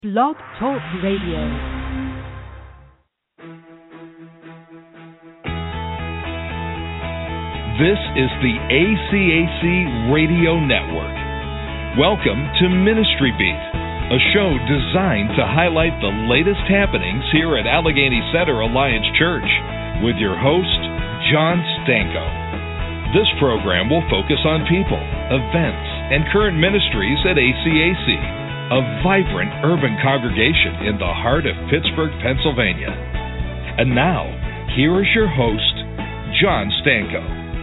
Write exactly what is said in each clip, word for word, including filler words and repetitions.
Blog Talk Radio. This is the A C A C Radio Network. Welcome to Ministry Beat, a show designed to highlight the latest happenings here at Allegheny Center Alliance Church with your host, John Stanko. This program will focus on people, events, and current ministries at A C A C, a vibrant urban congregation in the heart of Pittsburgh, Pennsylvania. And now, here is your host, John Stanko.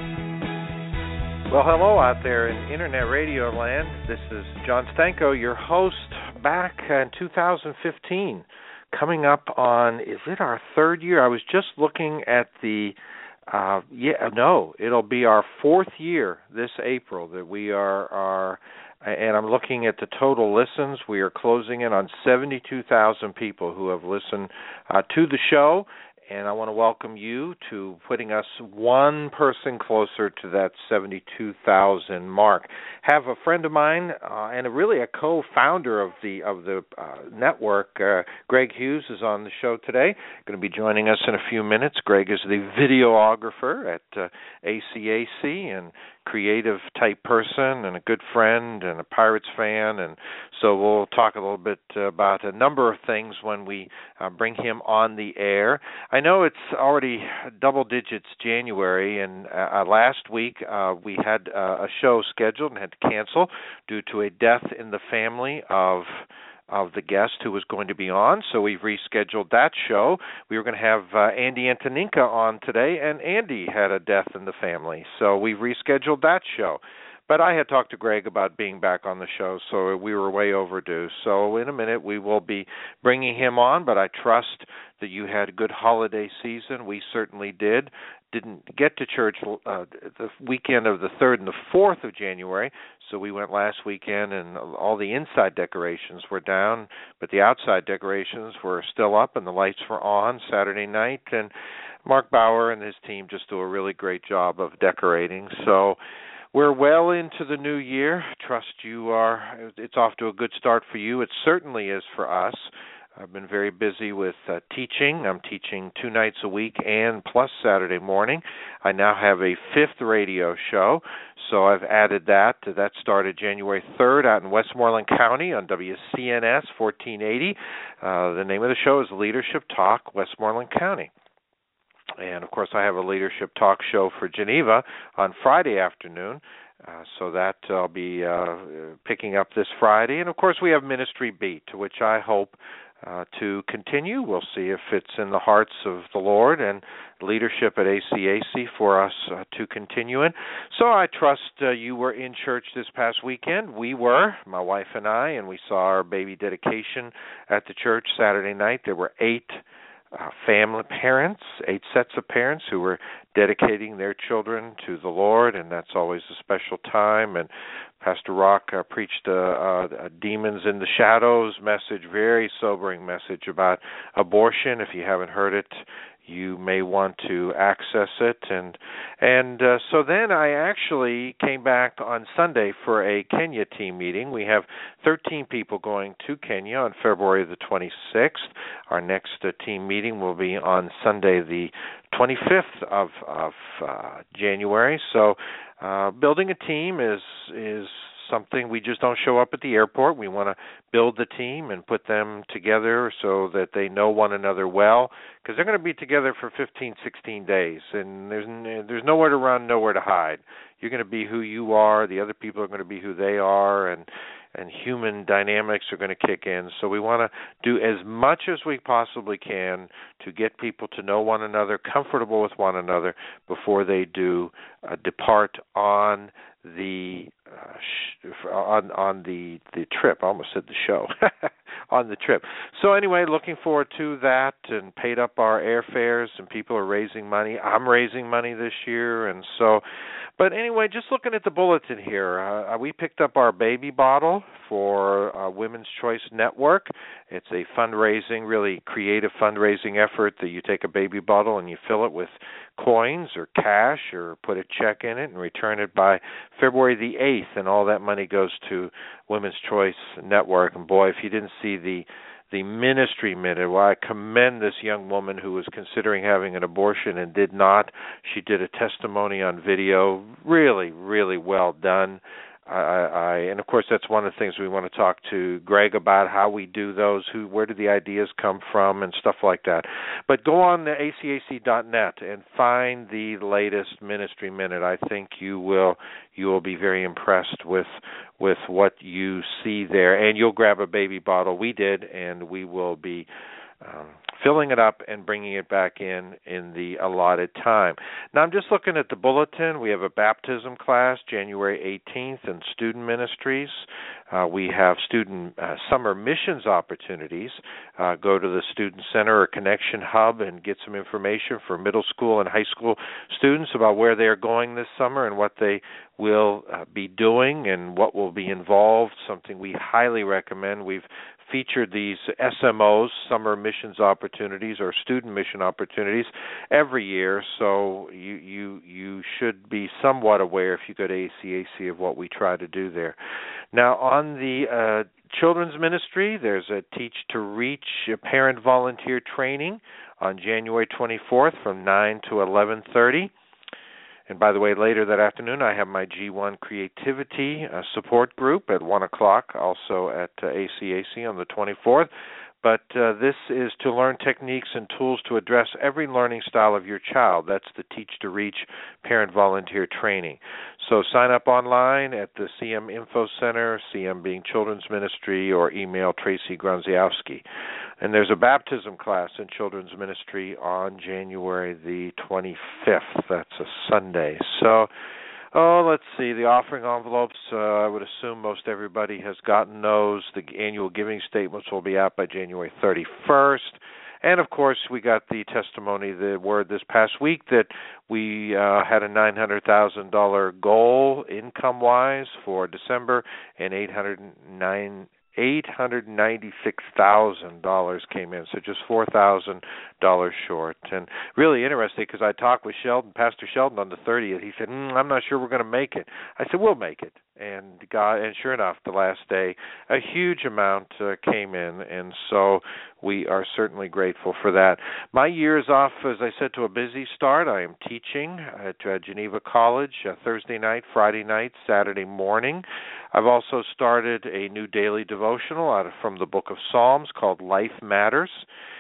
Well, hello out there in Internet Radio land. This is John Stanko, your host, back in two thousand fifteen. Coming up on, is it our third year? I was just looking at the, uh, yeah, no, it'll be our fourth year this April that we are, are and I'm looking at the total listens. We are closing in on seventy-two thousand people who have listened uh, to the show. And I want to welcome you to putting us one person closer to that seventy-two thousand mark. Have a friend of mine uh, and a, really a co-founder of the of the uh, network, uh, Greg Hughes, is on the show today. Going to be joining us in a few minutes. Greg is the videographer at uh, A C A C and creative type person and a good friend and a Pirates fan, and so we'll talk a little bit uh, about a number of things when we uh, bring him on the air. I know it's already double digits January, and uh, last week uh, we had uh, a show scheduled and had to cancel due to a death in the family of of the guest who was going to be on, so we've rescheduled that show. We were going to have uh, Andy Antoninka on today, and Andy had a death in the family, so we've rescheduled that show. But I had talked to Greg about being back on the show, so we were way overdue. So in a minute we will be bringing him on, but I trust that you had a good holiday season. We certainly did. Didn't get to church uh, the weekend of the third and the fourth of January, so we went last weekend, and all the inside decorations were down, but the outside decorations were still up, and the lights were on Saturday night, and Mark Bauer and his team just do a really great job of decorating. So we're well into the new year. Trust you are. It's off to a good start for you. It certainly is for us. I've been very busy with uh, teaching. I'm teaching two nights a week and plus Saturday morning. I now have a fifth radio show, so I've added that. That started January third out in Westmoreland County on W C N S fourteen eighty. Uh, the name of the show is Leadership Talk, Westmoreland County. And, of course, I have a Leadership Talk show for Geneva on Friday afternoon. Uh, so that I'll be uh, picking up this Friday. And, of course, we have Ministry Beat, which I hope uh, to continue. We'll see if it's in the hearts of the Lord and leadership at A C A C for us uh, to continue in. So I trust uh, you were in church this past weekend. We were, my wife and I, and we saw our baby dedication at the church Saturday night. There were eight Uh, family parents, eight sets of parents who were dedicating their children to the Lord, and that's always a special time. And Pastor Rock uh, preached a, a, a Demons in the Shadows message, very sobering message about abortion. If you haven't heard it, you may want to access it. And and uh, so then I actually came back on Sunday for a Kenya team meeting. We have thirteen people going to Kenya on February the twenty-sixth. Our next uh, team meeting will be on Sunday the twenty-fifth of, of uh, January. So uh, building a team is is something we just don't show up at the airport. We want to build the team and put them together so that they know one another well, because they're going to be together for fifteen, sixteen days, and there's there's nowhere to run, nowhere to hide. You're going to be who you are. The other people are going to be who they are, and and human dynamics are going to kick in. So we want to do as much as we possibly can to get people to know one another, comfortable with one another, before they do uh, depart on the uh, sh- on on the the trip. I almost said the show. On the trip. So anyway, looking forward to that, and paid up our airfares, and people are raising money. I'm raising money this year, and so, but anyway, just looking at the bulletin here, uh, we picked up our baby bottle for uh, Women's Choice Network. It's a fundraising, really creative fundraising effort that you take a baby bottle and you fill it with coins or cash or put a check in it and return it by February the eighth, and all that money goes to Women's Choice Network. And boy, if you didn't see the the Ministry Minute. Well, I commend this young woman who was considering having an abortion and did not. She did a testimony on video. Really, really well done. I, I, and of course, that's one of the things we want to talk to Greg about, how we do those, who, where do the ideas come from, and stuff like that. But go on to A C A C dot net and find the latest Ministry Minute. I think you will you will be very impressed with with what you see there, and you'll grab a baby bottle. We did, and we will be Um, filling it up and bringing it back in in the allotted time. Now, I'm just looking at the bulletin. We have a baptism class January eighteenth in student ministries. Uh, we have student uh, summer missions opportunities. Uh, go to the Student Center or Connection Hub and get some information for middle school and high school students about where they are going this summer and what they will uh, be doing and what will be involved, something we highly recommend. We've featured these S M Os, summer missions opportunities, or student mission opportunities, every year, so you you you should be somewhat aware, if you go to A C A C, of what we try to do there. Now, on the uh, children's ministry, there's a Teach to Reach parent volunteer training on January twenty-fourth from nine to eleven thirty. And by the way, later that afternoon, I have my G one Creativity uh, support group at one o'clock, also at uh, A C A C on the twenty-fourth. But uh, this is to learn techniques and tools to address every learning style of your child. That's the Teach to Reach Parent Volunteer Training. So sign up online at the C M Info Center, C M being Children's Ministry, or email Tracy Gronziowski. And there's a baptism class in Children's Ministry on January the twenty-fifth. That's a Sunday. So, oh, let's see, the offering envelopes, uh, I would assume most everybody has gotten those. The annual giving statements will be out by January thirty-first. And, of course, we got the testimony, the word this past week that we uh, had a nine hundred thousand dollars goal income-wise for December, and eight hundred nine eight hundred ninety-six thousand dollars came in, so just four thousand dollars short. And really interesting, because I talked with Sheldon, Pastor Sheldon, on the thirtieth. He said, mm, I'm not sure we're going to make it. I said, we'll make it. And God, and sure enough, the last day, a huge amount uh, came in, and so we are certainly grateful for that. My year is off, as I said, to a busy start. I am teaching at uh, Geneva College uh, Thursday night, Friday night, Saturday morning. I've also started a new daily devotional out of, from the book of Psalms called Life Matters.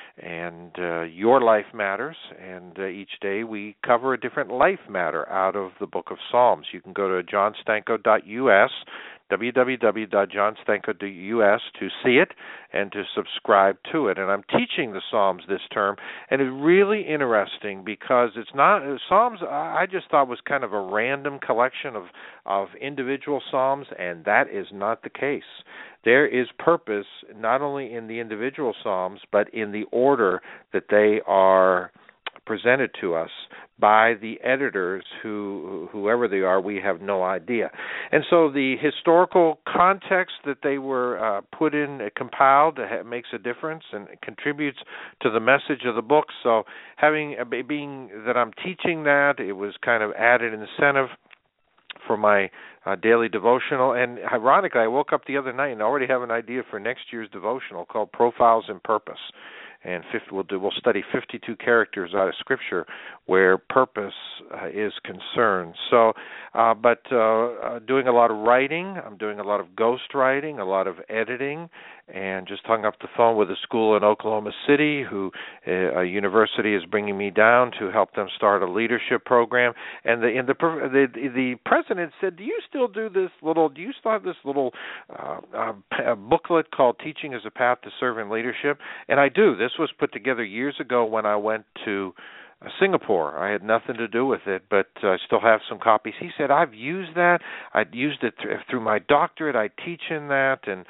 And uh, your life matters, and uh, each day we cover a different life matter out of the book of Psalms. You can go to john stanko dot U S, w w w dot john stanko dot U S, to see it and to subscribe to it. And I'm teaching the Psalms this term, and it's really interesting because it's not Psalms. I just thought was kind of a random collection of of individual Psalms, and that is not the case. There is purpose not only in the individual Psalms, but in the order that they are presented to us by the editors, who, whoever they are, we have no idea. And so the historical context that they were uh, put in, uh, compiled, uh, makes a difference and contributes to the message of the book. So having, uh, being that I'm teaching that, it was kind of added incentive for my uh, daily devotional. And ironically, I woke up the other night and I already have an idea for next year's devotional called Profiles in Purpose. And fifty, we'll do. We'll study fifty-two characters out of Scripture where purpose uh, is concerned. So, uh, but uh, uh, doing a lot of writing. I'm doing a lot of ghost writing, a lot of editing, and just hung up the phone with a school in Oklahoma City who uh, a university is bringing me down to help them start a leadership program. And the and the the, the president said, "Do you still do this little? Do you still have this little uh, uh, booklet called Teaching as a Path to Servant Leadership?" And I do. This was put together years ago when I went to uh, Singapore. I had nothing to do with it, but uh, I still have some copies. He said, I've used that. I've used it th- through my doctorate. I teach in that. And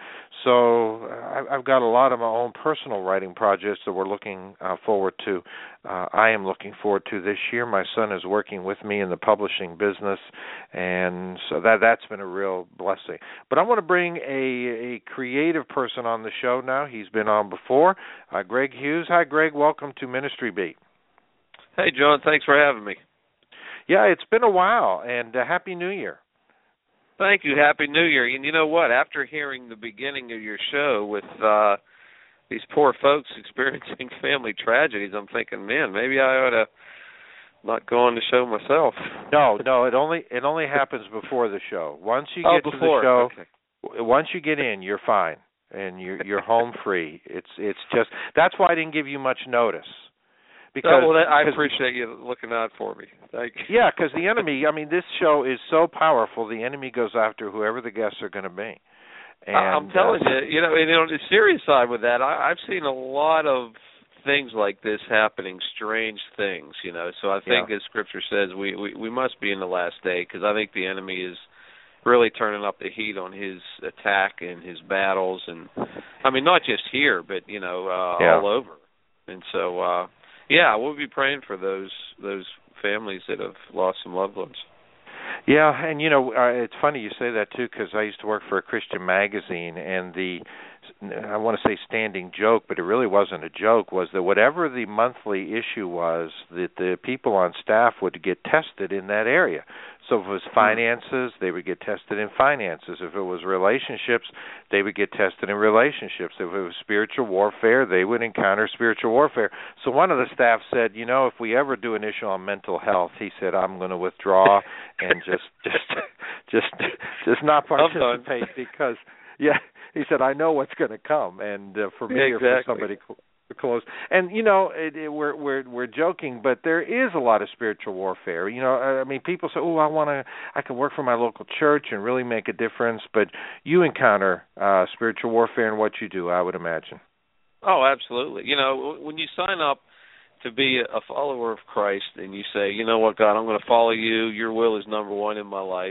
so uh, I've got a lot of my own personal writing projects that we're looking uh, forward to. Uh, I am looking forward to this year. My son is working with me in the publishing business, and so that, that's been a real blessing. But I want to bring a, a creative person on the show now. He's been on before, uh, Greg Hughes. Hi, Greg. Welcome to Ministry Beat. Hey, John. Thanks for having me. Yeah, it's been a while, and uh, Happy New Year. Thank you. Happy New Year. And you know what? After hearing the beginning of your show with uh, these poor folks experiencing family tragedies, I'm thinking, man, maybe I ought to not go on the show myself. No, no, it only it only happens before the show. Once you oh, get before. to the show, okay. once you get in, you're fine, and you're you're home free. It's it's just that's why I didn't give you much notice. Because, oh, well, that, I because, appreciate you looking out for me. Thank you. Yeah, because the enemy, I mean, this show is so powerful, the enemy goes after whoever the guests are going to be. And, I'm telling uh, you, you know, and on the serious side with that, I, I've seen a lot of things like this happening, strange things, you know. So I think, yeah. as Scripture says, we, we, we must be in the last day, because I think the enemy is really turning up the heat on his attack and his battles. And, I mean, not just here, but, you know, uh, yeah. all over. And so, uh, yeah, we'll be praying for those those families that have lost some loved ones. Yeah, and you know, uh, it's funny you say that too, because I used to work for a Christian magazine, and the I want to say standing joke, but it really wasn't a joke, was that whatever the monthly issue was, that the people on staff would get tested in that area. So if it was finances, they would get tested in finances. If it was relationships, they would get tested in relationships. If it was spiritual warfare, they would encounter spiritual warfare. So one of the staff said, you know, if we ever do an issue on mental health, he said, I'm going to withdraw and just just just just not participate because, yeah, he said, I know what's going to come. And uh, for me exactly. or for somebody close. And you know, it, it, we're we're we're joking, but there is a lot of spiritual warfare. You know, I mean, people say, "Oh, I want to, I can work for my local church and really make a difference." But you encounter uh, spiritual warfare in what you do, I would imagine. Oh, absolutely. You know, when you sign up to be a follower of Christ and you say, "You know what, God, I'm going to follow you. Your will is number one in my life,"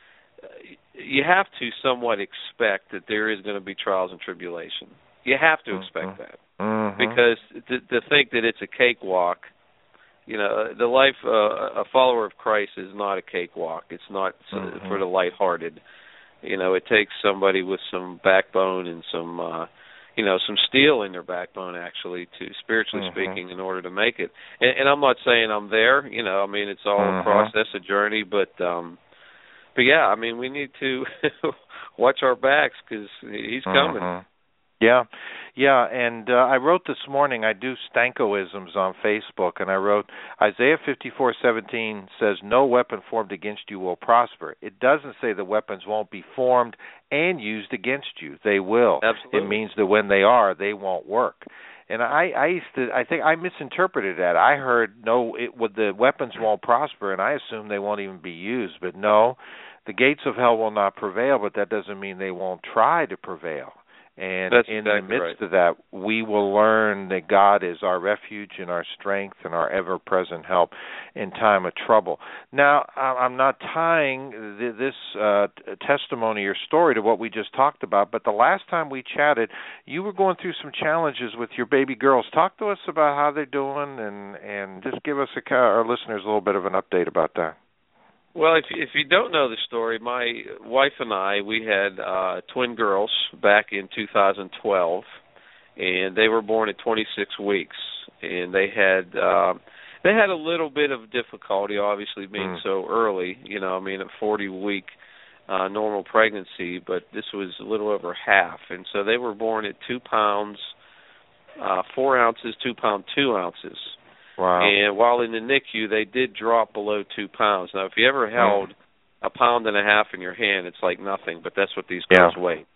you have to somewhat expect that there is going to be trials and tribulation. You have to expect mm-hmm. that. Mm-hmm. Because to, to think that it's a cakewalk, you know, the life uh, a follower of Christ is not a cakewalk. It's not mm-hmm. for the lighthearted. You know, it takes somebody with some backbone and some, uh, you know, some steel in their backbone, actually, to spiritually mm-hmm. speaking, in order to make it. And, and I'm not saying I'm there. You know, I mean, it's all mm-hmm. a process, a journey. But, um, but yeah, I mean, we need to watch our backs because he's coming. Mm-hmm. Yeah, yeah, and uh, I wrote this morning, I do Stankoisms on Facebook, and I wrote, Isaiah fifty-four seventeen says, no weapon formed against you will prosper. It doesn't say the weapons won't be formed and used against you. They will. Absolutely. It means that when they are, they won't work. And I, I used to, I think I misinterpreted that. I heard, no, it, the weapons won't prosper, and I assumed they won't even be used. But no, the gates of hell will not prevail, but that doesn't mean they won't try to prevail. And That's in exactly the midst right. of that, we will learn that God is our refuge and our strength and our ever-present help in time of trouble. Now, I'm not tying this uh, testimony or story to what we just talked about, but the last time we chatted, you were going through some challenges with your baby girls. Talk to us about how they're doing, and, and just give us, a, our listeners, a little bit of an update about that. Well, if if you don't know the story, my wife and I, we had uh, twin girls back in two thousand twelve, and they were born at twenty-six weeks, and they had uh, they had a little bit of difficulty, obviously being mm. so early. You know, I mean, a forty-week uh, normal pregnancy, but this was a little over half, and so they were born at two pounds, uh, four ounces, two pound two ounces. Wow. And while in the N I C U, they did drop below two pounds. Now, if you ever held a pound and a half in your hand, it's like nothing, but that's what these girls yeah. weigh.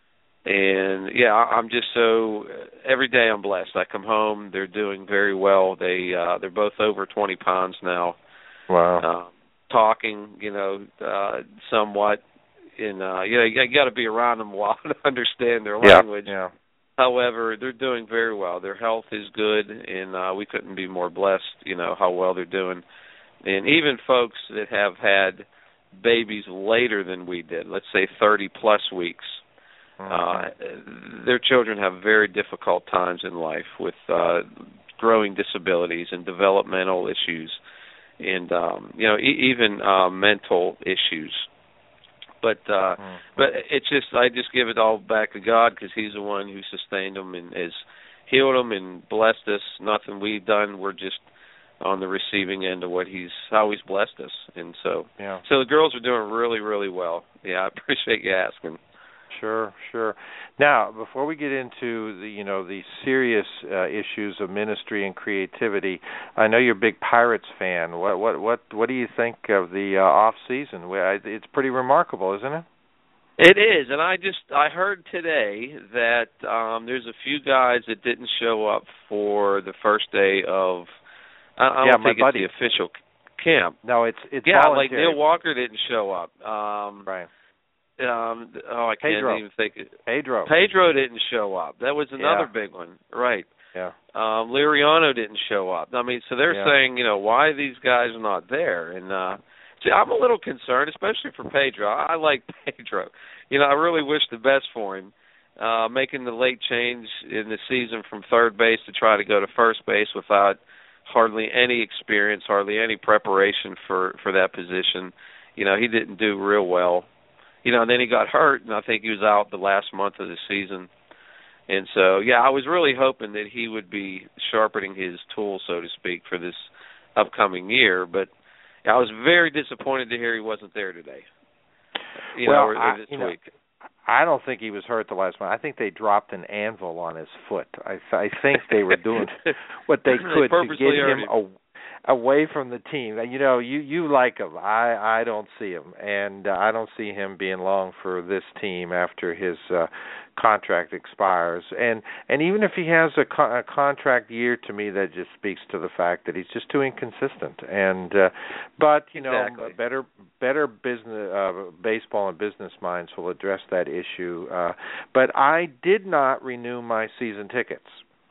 And, yeah, I'm just so, every day I'm blessed. I come home, they're doing very well. They, uh, they're both over twenty pounds now. Wow. Uh, talking, you know, uh, somewhat. In, uh, you know, you got to be around them a while to understand their language. Yeah, yeah. However, they're doing very well. Their health is good, and uh, we couldn't be more blessed, you know, how well they're doing. And even folks that have had babies later than we did, let's say thirty-plus weeks, mm-hmm. uh, their children have very difficult times in life with uh, growing disabilities and developmental issues and, um, you know, e- even uh, mental issues. But uh, mm-hmm. but it's just I just give it all back to God because He's the one who sustained them and has healed them and blessed us. Nothing we've done. We're just on the receiving end of what He's how He's blessed us. And so yeah. so the girls are doing really really well. Yeah, I appreciate you asking. Sure, sure. Now, before we get into the, you know, the serious uh, issues of ministry and creativity, I know you're a big Pirates fan. What, what, what, what do you think of the uh, off season? It's pretty remarkable, isn't it? It is, and I just I heard today that um, there's a few guys that didn't show up for the first day of. I, I yeah, don't my think buddy. it's the official camp. No, it's it's yeah, voluntary. like Neil Walker didn't show up. Um, right. Um, oh, I can't Pedro. even think. Pedro. Pedro didn't show up. That was another yeah. big one, right? Yeah. Um, Liriano didn't show up. I mean, so they're yeah. saying, you know, why are these guys not there? And uh, see, I'm a little concerned, especially for Pedro. I, I like Pedro. You know, I really wish the best for him. Uh, making the late change in the season from third base to try to go to first base without hardly any experience, hardly any preparation for, for that position. You know, he didn't do real well. You know, and then he got hurt, and I think he was out the last month of the season. And so, yeah, I was really hoping that he would be sharpening his tool, so to speak, for this upcoming year. But I was very disappointed to hear he wasn't there today. You well, know, or, or I, this you week. Know, I don't think he was hurt the last month. I think they dropped an anvil on his foot. I, I think they were doing what they could they to get him a, away from the team. You know, you you like him. I I don't see him, and uh, I don't see him being long for this team after his uh, contract expires. And and even if he has a, co- a contract year, to me that just speaks to the fact that he's just too inconsistent. And uh, but you know, exactly. better better business uh, baseball and business minds will address that issue. Uh, but I did not renew my season tickets.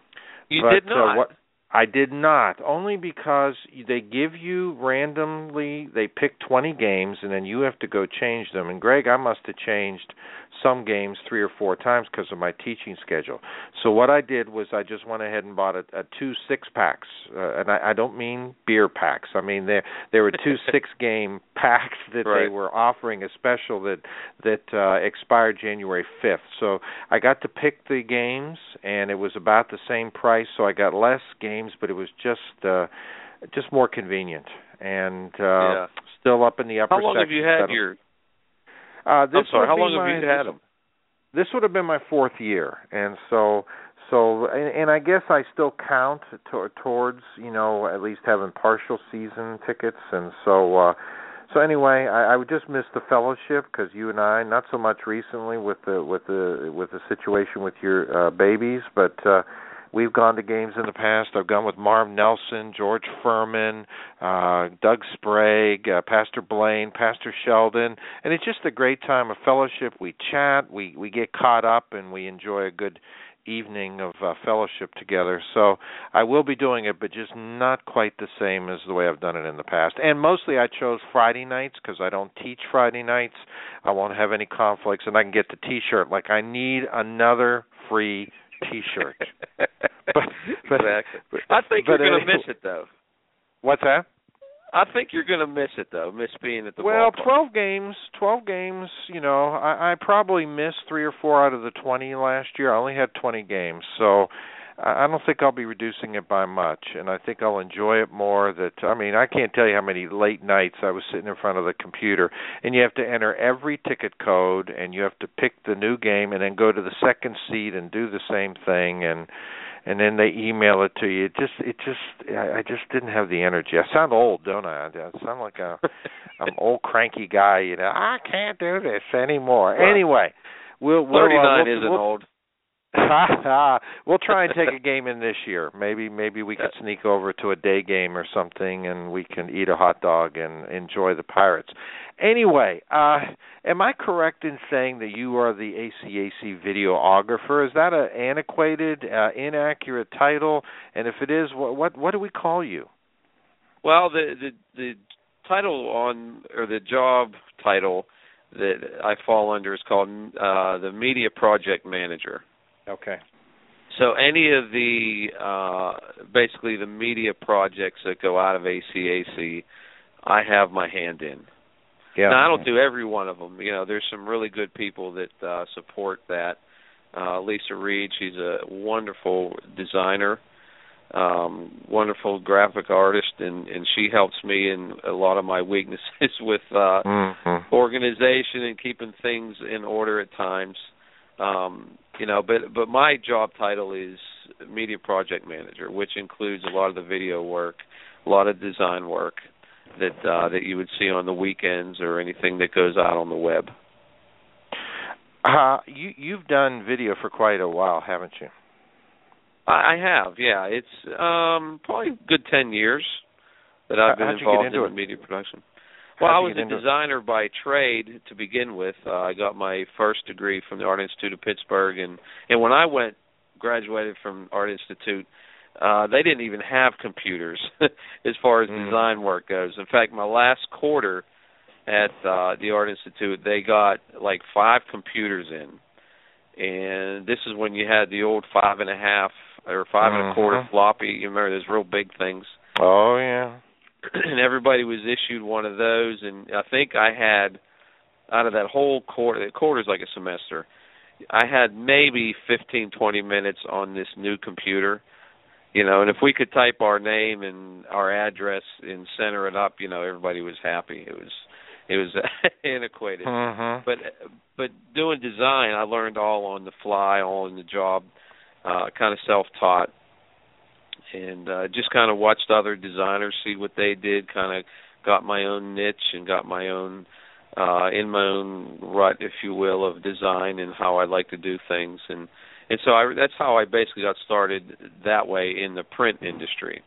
You but, did not. Uh, what, I did not, only because they give you randomly, they pick twenty games, and then you have to go change them. And, Greg, I must have changed some games three or four times because of my teaching schedule. So what I did was I just went ahead and bought a, a two six-packs. Uh, and I, I don't mean beer packs. I mean there there were two six-game packs that right. they were offering a special that, that uh, expired January fifth. So I got to pick the games, and it was about the same price, so I got less games, but it was just uh, just more convenient and uh, yeah. still up in the upper section. How long have you had settle. your? Uh, this I'm sorry. How long my, have you had them? This would have been my fourth year, and so so and, and I guess I still count to, towards you know at least having partial season tickets, and so. Uh, So anyway, I, I would just miss the fellowship because you and I, not so much recently with the with the with the situation with your uh, babies, but uh, we've gone to games in the past. I've gone with Marv Nelson, George Furman, uh, Doug Sprague, uh, Pastor Blaine, Pastor Sheldon, and it's just a great time of fellowship. We chat, we we get caught up, and we enjoy a good evening of uh, fellowship together. So I will be doing it, but just not quite the same as the way I've done it in the past. And mostly I chose Friday nights because I don't teach Friday nights. I won't have any conflicts, and I can get the T-shirt. Like, I need another free T-shirt. but, but, exactly. But, I think but you're going to anyway, miss it, though. What's that? I think you're going to miss it, though, miss being at the well, ballpark. twelve games, twelve games, you know, I, I probably missed three or four out of the twenty last year. I only had twenty games, so I don't think I'll be reducing it by much, and I think I'll enjoy it more. That I mean, I can't tell you how many late nights I was sitting in front of the computer, and you have to enter every ticket code, and you have to pick the new game, and then go to the second seat and do the same thing, and and then they email it to you. It just, it just, I just didn't have the energy. I sound old, don't I? I sound like a, I'm an old cranky guy. You know, I can't do this anymore. Well, anyway, we'll, we'll thirty-nine uh, we'll, isn't we'll, old. We'll try and take a game in this year. Maybe maybe we could sneak over to a day game or something, and we can eat a hot dog and enjoy the Pirates. Anyway, uh, am I correct in saying that you are the A C A C videographer? Is that an antiquated, uh, inaccurate title? And if it is, what, what what do we call you? Well, the the the title on or the job title that I fall under is called uh, the Media Project Manager. Okay. So any of the, uh, basically the media projects that go out of A C A C, I have my hand in. Yeah. Now, I don't do every one of them. You know, there's some really good people that uh, support that. Uh, Lisa Reed, she's a wonderful designer, um, wonderful graphic artist, and, and she helps me in a lot of my weaknesses with uh, mm-hmm. organization and keeping things in order at times. Um, you know, but but my job title is media project manager, which includes a lot of the video work, a lot of design work that uh, that you would see on the weekends or anything that goes out on the web. Uh, you you've done video for quite a while, haven't you? I, I have, yeah. It's um, probably a good ten years that I've been How'd involved in it? media production. Well, How'd I was a designer it? by trade to begin with. Uh, I got my first degree from the Art Institute of Pittsburgh, and, and when I went, graduated from Art Institute, uh, they didn't even have computers as far as mm. design work goes. In fact, my last quarter at uh, the Art Institute, they got like five computers in, and this is when you had the old five and a half or five mm-hmm. and a quarter floppy. You remember those real big things? Oh yeah. And everybody was issued one of those, and I think I had, out of that whole quarter, the quarter's like a semester, I had maybe fifteen, twenty minutes on this new computer, you know, and if we could type our name and our address and center it up, you know, everybody was happy. It was it was antiquated. Mm-hmm. But but doing design, I learned all on the fly, all in the job, uh, kind of self-taught. And uh, just kind of watched other designers, see what they did, kind of got my own niche and got my own, uh, in my own rut, if you will, of design and how I like to do things. And, and so I, that's how I basically got started that way in the print industry.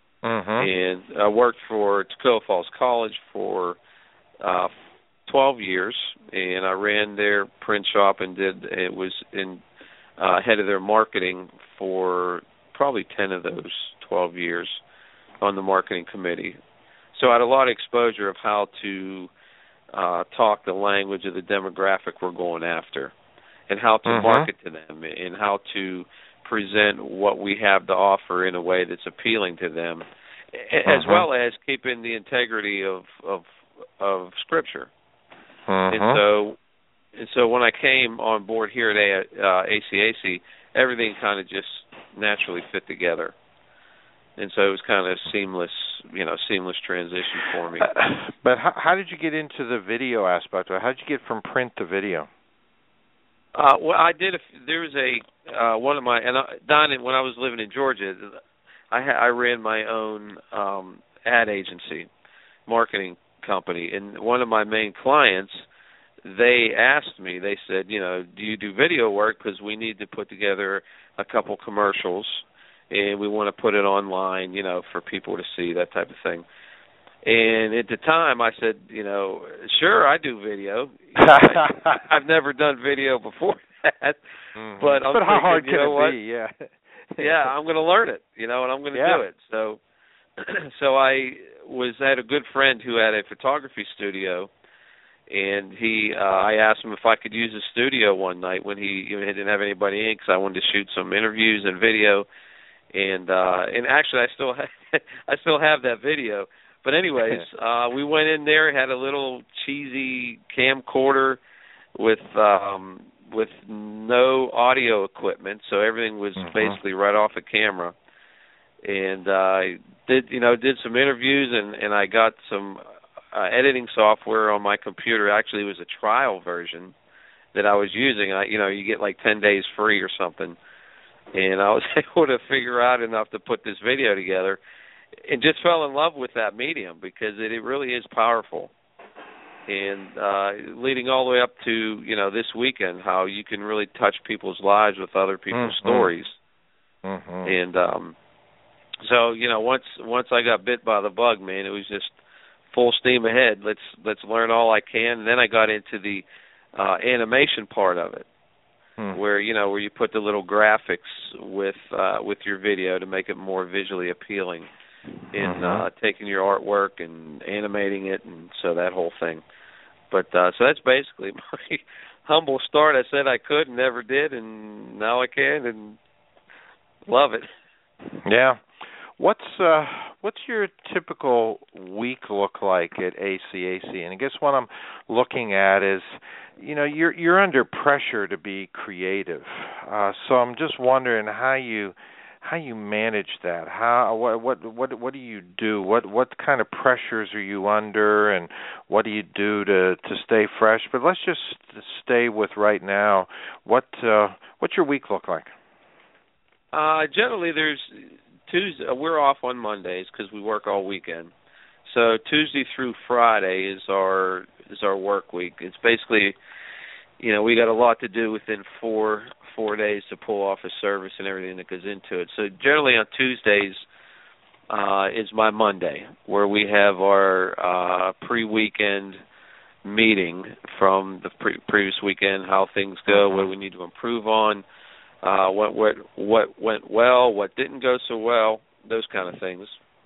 Mm-hmm. And I worked for Toccoa Falls College for uh, twelve years, and I ran their print shop and did, it was in uh, head of their marketing for probably ten of those twelve years on the marketing committee. So I had a lot of exposure of how to uh, talk the language of the demographic we're going after and how to mm-hmm. market to them and how to present what we have to offer in a way that's appealing to them, mm-hmm. as well as keeping the integrity of of, of Scripture. Mm-hmm. And so and so when I came on board here at uh, A C A C, everything kind of just naturally fit together, and so it was kind of seamless, you know, seamless transition for me. Uh, but how, how did you get into the video aspect? How did you get from print to video? Uh, well, I did. A, there was a uh, one of my and I, Don. When I was living in Georgia, I ha, I ran my own um, ad agency, marketing company, and one of my main clients, they asked me, they said, you know, do you do video work? Because we need to put together a couple commercials, and we want to put it online, you know, for people to see, that type of thing. And at the time, I said, you know, sure, I do video. You know, I, I've never done video before that, mm-hmm. but I'm but how thinking, hard you can know it what? be? Yeah, yeah, I'm going to learn it, you know, and I'm going to yeah. do it. So, so I was I had a good friend who had a photography studio. And he, uh, I asked him if I could use his studio one night when he, you know, he didn't have anybody in, because I wanted to shoot some interviews and video, and uh, and actually I still have, I still have that video. But anyways, uh, we went in there, had a little cheesy camcorder with um, with no audio equipment, so everything was mm-hmm. basically right off the camera, and I uh, did, you know, did some interviews, and, and I got some. Uh, editing software on my computer. Actually, it was a trial version that I was using. I, you know, you get like ten days free or something, and I was able to figure out enough to put this video together, and just fell in love with that medium because it, it really is powerful. And uh, leading all the way up to, you know, this weekend, how you can really touch people's lives with other people's mm-hmm. stories. Mm-hmm. And um, so, you know, once once I got bit by the bug, man, it was just full steam ahead. Let's let's learn all I can. And then I got into the uh, animation part of it, hmm. where you know where you put the little graphics with uh, with your video to make it more visually appealing, in uh-huh. uh, taking your artwork and animating it, and so that whole thing. But uh, so that's basically my humble start. I said I could and never did, and now I can and love it. Yeah. What's uh, what's your typical week look like at A C A C? And I guess what I'm looking at is, you know, you're you're under pressure to be creative. Uh, so I'm just wondering how you how you manage that. How what what what what do you do? What what kind of pressures are you under, and what do you do to to stay fresh? But let's just stay with right now. What uh, what's your week look like? Uh, generally, there's Tuesday. We're off on Mondays because we work all weekend. So Tuesday through Friday is our is our work week. It's basically, you know, we got a lot to do within four four days to pull off a service and everything that goes into it. So generally on Tuesdays uh, is my Monday, where we have our uh, pre-weekend meeting from the pre- previous weekend, how things go, what we need to improve on, uh, what what what went well, what didn't go so well, those kind of things.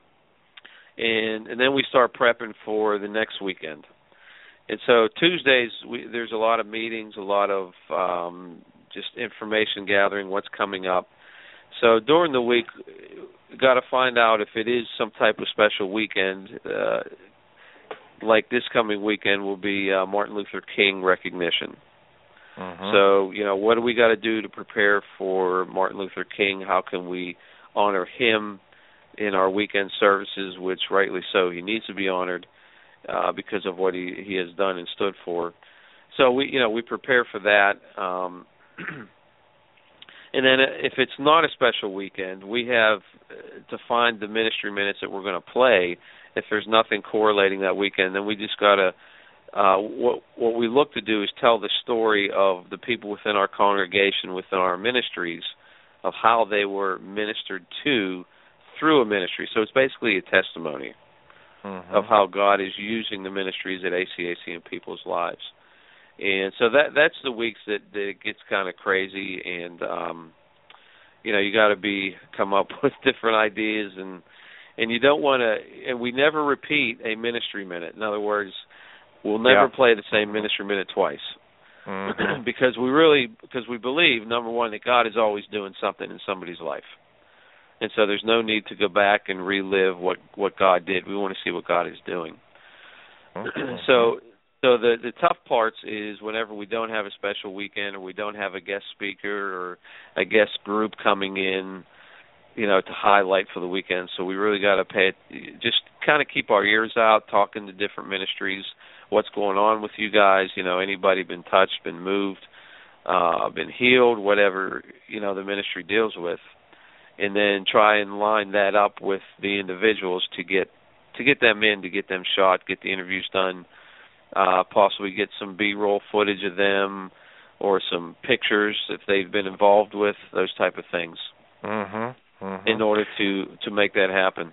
And and then we start prepping for the next weekend. And so Tuesdays, we, there's a lot of meetings, a lot of um, just information gathering, what's coming up. So during the week, we've got to find out if it is some type of special weekend. Uh, like this coming weekend will be uh, Martin Luther King recognition. Uh-huh. So, you know, what do we got to do to prepare for Martin Luther King? How can we honor him in our weekend services, which rightly so, he needs to be honored uh, because of what he, he has done and stood for. So we, you know, we prepare for that. Um, and then if it's not a special weekend, we have to find the ministry minutes that we're going to play. If there's nothing correlating that weekend, then we just got to, uh, what, what we look to do is tell the story of the people within our congregation, within our ministries, of how they were ministered to through a ministry. So it's basically a testimony mm-hmm. of how God is using the ministries at A C A C in people's lives. And so that that's the weeks that, that it gets kind of crazy, and um, you know, you got to be come up with different ideas, and and you don't want to. And we never repeat a ministry minute. In other words, we'll never yeah. play the same ministry minute twice, mm-hmm. because we really because we believe, number one, that God is always doing something in somebody's life. And so there's no need to go back and relive what, what God did. We want to see what God is doing. Okay. so so the, the tough parts is whenever we don't have a special weekend, or we don't have a guest speaker or a guest group coming in, you know, to highlight for the weekend. So we really got to pay it, just kind of keep our ears out, talking to different ministries, what's going on with you guys, you know, anybody been touched, been moved, uh, been healed, whatever, you know, the ministry deals with. And then try and line that up with the individuals to get to get them in, to get them shot, get the interviews done, uh, possibly get some B-roll footage of them or some pictures if they've been involved with, those type of things, mm-hmm, mm-hmm. in order to, to make that happen.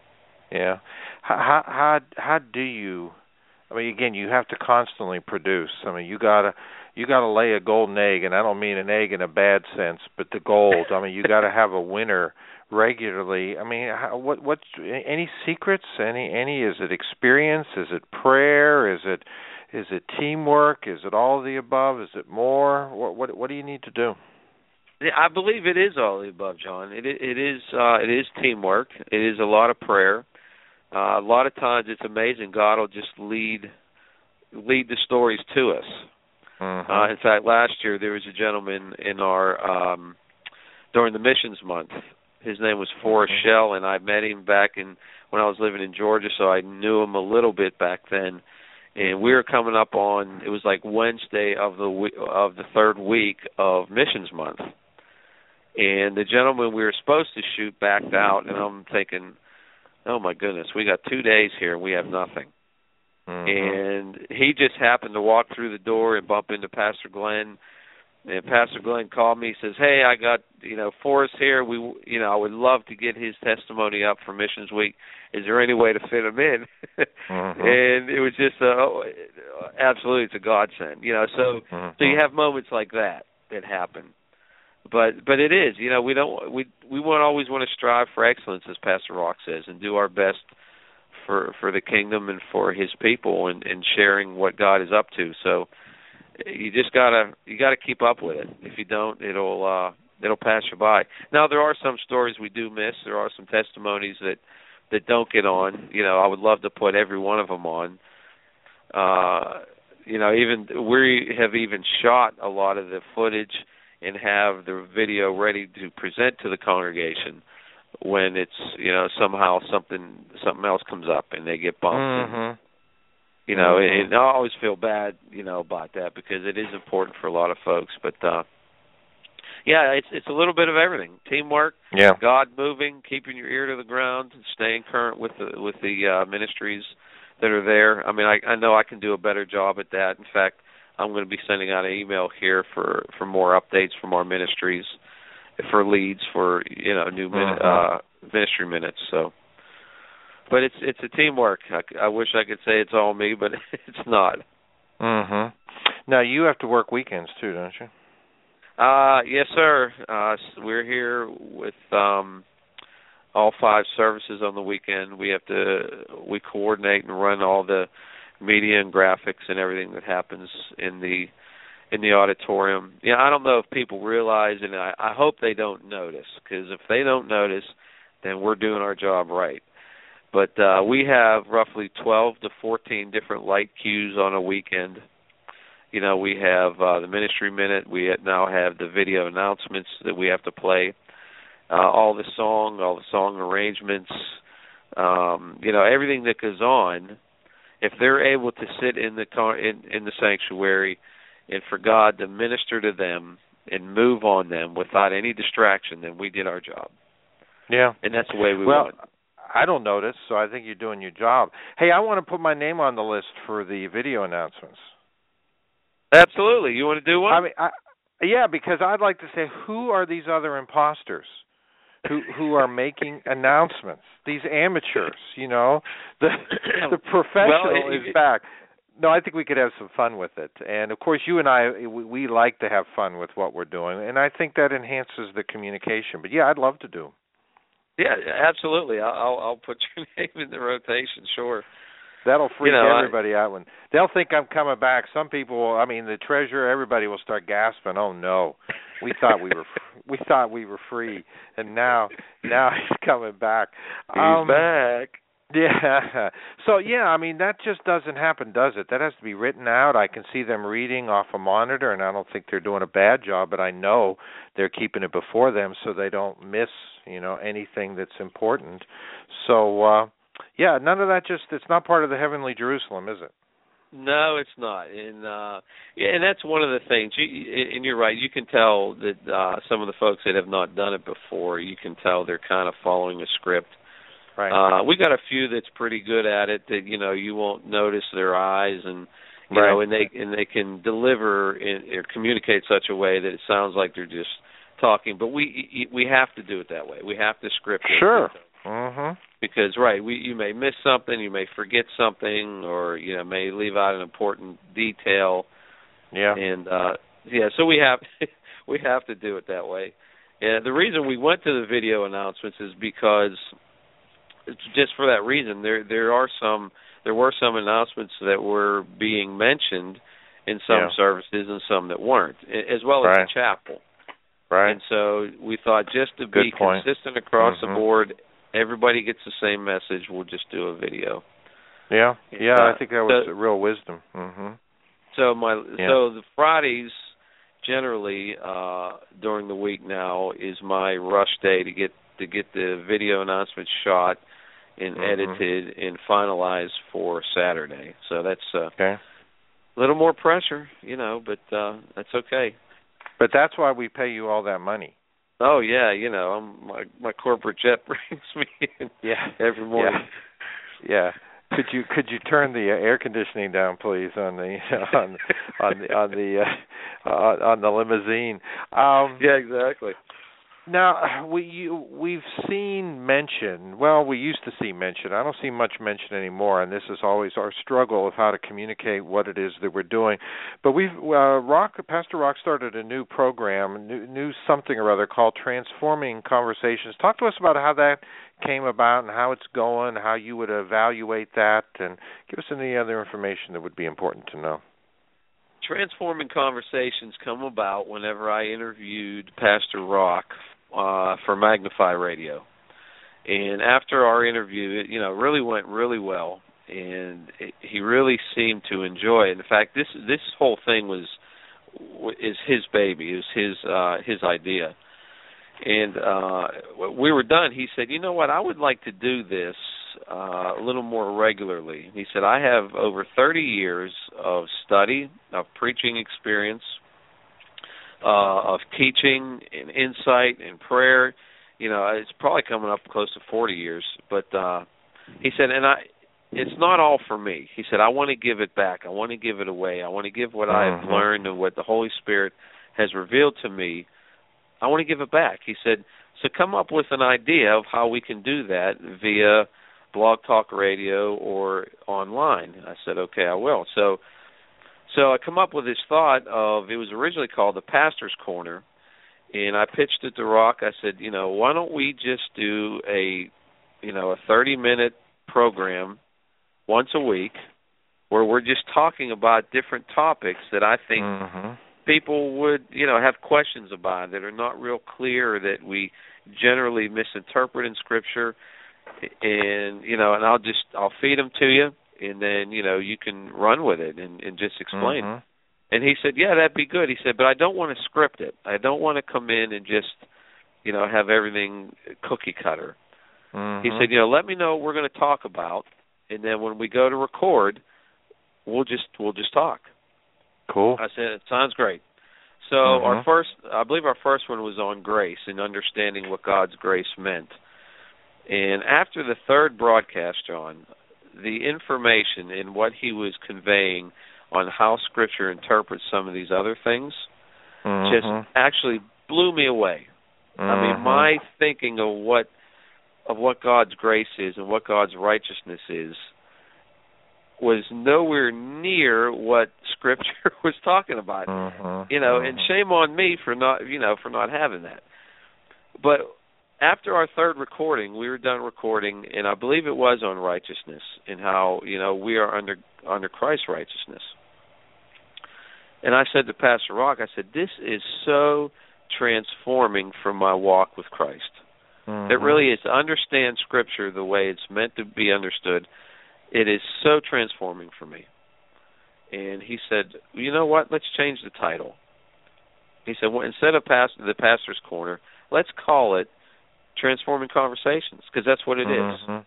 Yeah. How, how how do you? I mean, again, you have to constantly produce. I mean, you gotta you gotta lay a golden egg, and I don't mean an egg in a bad sense, but the gold. I mean, you got to have a winner regularly. I mean, how, what what any secrets? Any any? Is it experience? Is it prayer? Is it is it teamwork? Is it all of the above? Is it more? What what what do you need to do? I believe it is all of the above, John. It it is uh, it is teamwork. It is a lot of prayer. Uh, a lot of times it's amazing. God will just lead lead the stories to us. Mm-hmm. Uh, in fact, last year there was a gentleman in our um, during the missions month. His name was Forrest mm-hmm. Shell, and I met him back in when I was living in Georgia, so I knew him a little bit back then. And we were coming up on it was like Wednesday of the of the third week of missions month, and the gentleman we were supposed to shoot backed out, and I'm thinking, oh, my goodness, we got two days here and we have nothing. Mm-hmm. And he just happened to walk through the door and bump into Pastor Glenn. And Pastor Glenn called me. He says, hey, I got, you know, Forrest here. We, you know, I would love to get his testimony up for Missions Week. Is there any way to fit him in? Mm-hmm. And it was just, uh, oh, absolutely, it's a godsend. You know, so mm-hmm. so you have moments like that that happen. But but it is, you know, we don't we we want always want to strive for excellence, as Pastor Rock says, and do our best for for the kingdom and for His people, and, and sharing what God is up to. So you just gotta you gotta keep up with it. If you don't, it'll uh, it'll pass you by. Now there are some stories we do miss. There are some testimonies that that don't get on. You know, I would love to put every one of them on. Uh, you know, even we have even shot a lot of the footage and have the video ready to present to the congregation when it's, you know, somehow something something else comes up and they get bumped. Mm-hmm. And, you know, mm-hmm. and I always feel bad, you know, about that because it is important for a lot of folks. But uh, yeah, it's it's a little bit of everything: teamwork, yeah. God moving, keeping your ear to the ground, staying current with the with the uh, ministries that are there. I mean, I, I know I can do a better job at that. In fact, I'm going to be sending out an email here for, for more updates from our ministries, for leads for you know new min- uh, ministry minutes. So, but it's it's a teamwork. I, I wish I could say it's all me, but it's not. Mhm. Now you have to work weekends too, don't you? Uh, yes, sir. Uh, we're here with um, all five services on the weekend. We have to we coordinate and run all the media and graphics and everything that happens in the in the auditorium. Yeah, I don't know if people realize, and I, I hope they don't notice, because if they don't notice, then we're doing our job right. But uh, we have roughly twelve to fourteen different light cues on a weekend. You know, we have uh, the Ministry Minute. We now have the video announcements that we have to play. Uh, all the song, all the song arrangements, um, you know, everything that goes on. If they're able to sit in the car, in, in the sanctuary and for God to minister to them and move on them without any distraction, then we did our job. Yeah. And that's the way we well, want it. I don't notice, so I think you're doing your job. Hey, I want to put my name on the list for the video announcements. Absolutely. You want to do one? I mean, I, yeah, because I'd like to say, who are these other imposters who who are making announcements? These amateurs, you know, the the professional well, it, is back. No, I think we could have some fun with it, and of course, you and I, we, we like to have fun with what we're doing, and I think that enhances the communication. But yeah, I'd love to do. Yeah, absolutely. I'll I'll put your name in the rotation. Sure. That'll freak you know, everybody I, out. When they'll think I'm coming back. Some people, I mean, the treasurer, everybody will start gasping. Oh no, we thought we were, we thought we were free, and now, now he's coming back. He's um, back. Yeah. So yeah, I mean, that just doesn't happen, does it? That has to be written out. I can see them reading off a monitor, and I don't think they're doing a bad job. But I know they're keeping it before them so they don't miss, you know, anything that's important. So. uh Yeah, none of that just, it's not part of the heavenly Jerusalem, is it? No, it's not. And uh, yeah, and that's one of the things. You, and you're right, you can tell that uh, some of the folks that have not done it before, you can tell they're kind of following a script. Right. Uh, we got a few that's pretty good at it that, you know, you won't notice their eyes and, you right. know, and they and they can deliver in, or communicate such a way that it sounds like they're just talking. But we we have to do it that way. We have to script it. Sure. Mm-hmm. Because, right, we, you may miss something, you may forget something, or, you know, may leave out an important detail. Yeah. And, uh, yeah, so we have we have to do it that way. And the reason we went to the video announcements is because, it's just for that reason, there there are some, there were some announcements that were being mentioned in some yeah. services and some that weren't, as well right. as the chapel. Right. And so we thought just to Good be point. consistent across mm-hmm. the board, everybody gets the same message. We'll just do a video. Yeah, yeah, uh, I think that was so, real wisdom. Mm-hmm. So my yeah. so the Fridays generally uh, during the week now is my rush day to get to get the video announcements shot and mm-hmm. edited and finalized for Saturday. So that's uh, okay. a little more pressure, you know, but uh, that's okay. But that's why we pay you all that money. Oh yeah, you know, I'm, my my corporate jet brings me in yeah. every morning. Yeah. yeah. Could you could you turn the uh, air conditioning down, please, on the on on the on the uh, uh, on the limousine? Um, yeah, exactly. Now we you, we've seen mention. Well, we used to see mention. I don't see much mention anymore, and this is always our struggle of how to communicate what it is that we're doing. But we've uh, Rock Pastor Rock started a new program, new, new something or other called Transforming Conversations. Talk to us about how that came about and how it's going, how you would evaluate that, and give us any other information that would be important to know. Transforming Conversations come about whenever I interviewed Pastor Rock uh, for Magnify Radio. And after our interview, it, you know, really went really well, and it, he really seemed to enjoy it. In fact, this this whole thing was is his baby, is his uh, his idea. And uh, we were done. He said, "You know what? I would like to do this uh, a little more regularly." He said, "I have over thirty years of study, of preaching experience, uh, of teaching and insight and prayer. You know, it's probably coming up close to forty years." But uh, he said, "And I, it's not all for me." He said, "I want to give it back. I want to give it away. I want to give what mm-hmm. I've learned and what the Holy Spirit has revealed to me. I want to give it back." He said, "So come up with an idea of how we can do that via Blog Talk Radio or online." I said, "Okay, I will." So so I come up with this thought of, it was originally called the Pastor's Corner, and I pitched it to Rock. I said, you know, why don't we just do a, you know, a thirty-minute program once a week where we're just talking about different topics that I think mm-hmm. people would, you know, have questions about, that are not real clear, or that we generally misinterpret in Scripture, and you know, and I'll just I'll feed them to you, and then you know you can run with it and, and just explain. Mm-hmm. And he said, "Yeah, that'd be good." He said, "But I don't want to script it. I don't want to come in and just, you know, have everything cookie cutter." Mm-hmm. He said, "You know, let me know what we're going to talk about, and then when we go to record, we'll just we'll just talk." Cool. I said, "It sounds great." So mm-hmm. our first, I believe our first one was on grace and understanding what God's grace meant. And after the third broadcast, John, the information in what he was conveying on how Scripture interprets some of these other things mm-hmm. just actually blew me away. Mm-hmm. I mean, my thinking of what of what God's grace is and what God's righteousness is was nowhere near what Scripture was talking about. Mm-hmm. You know, mm-hmm. and shame on me for not, you know, for not having that. But after our third recording, we were done recording, and I believe it was on righteousness and how, you know, we are under under Christ's righteousness. And I said to Pastor Rock, I said, "This is so transforming for my walk with Christ. Mm-hmm. It really is, to understand Scripture the way it's meant to be understood. It is so transforming for me." And he said, "You know what? Let's change the title." He said, well, instead of pastor, the Pastor's Corner, let's call it Transforming Conversations, because that's what it mm-hmm. is.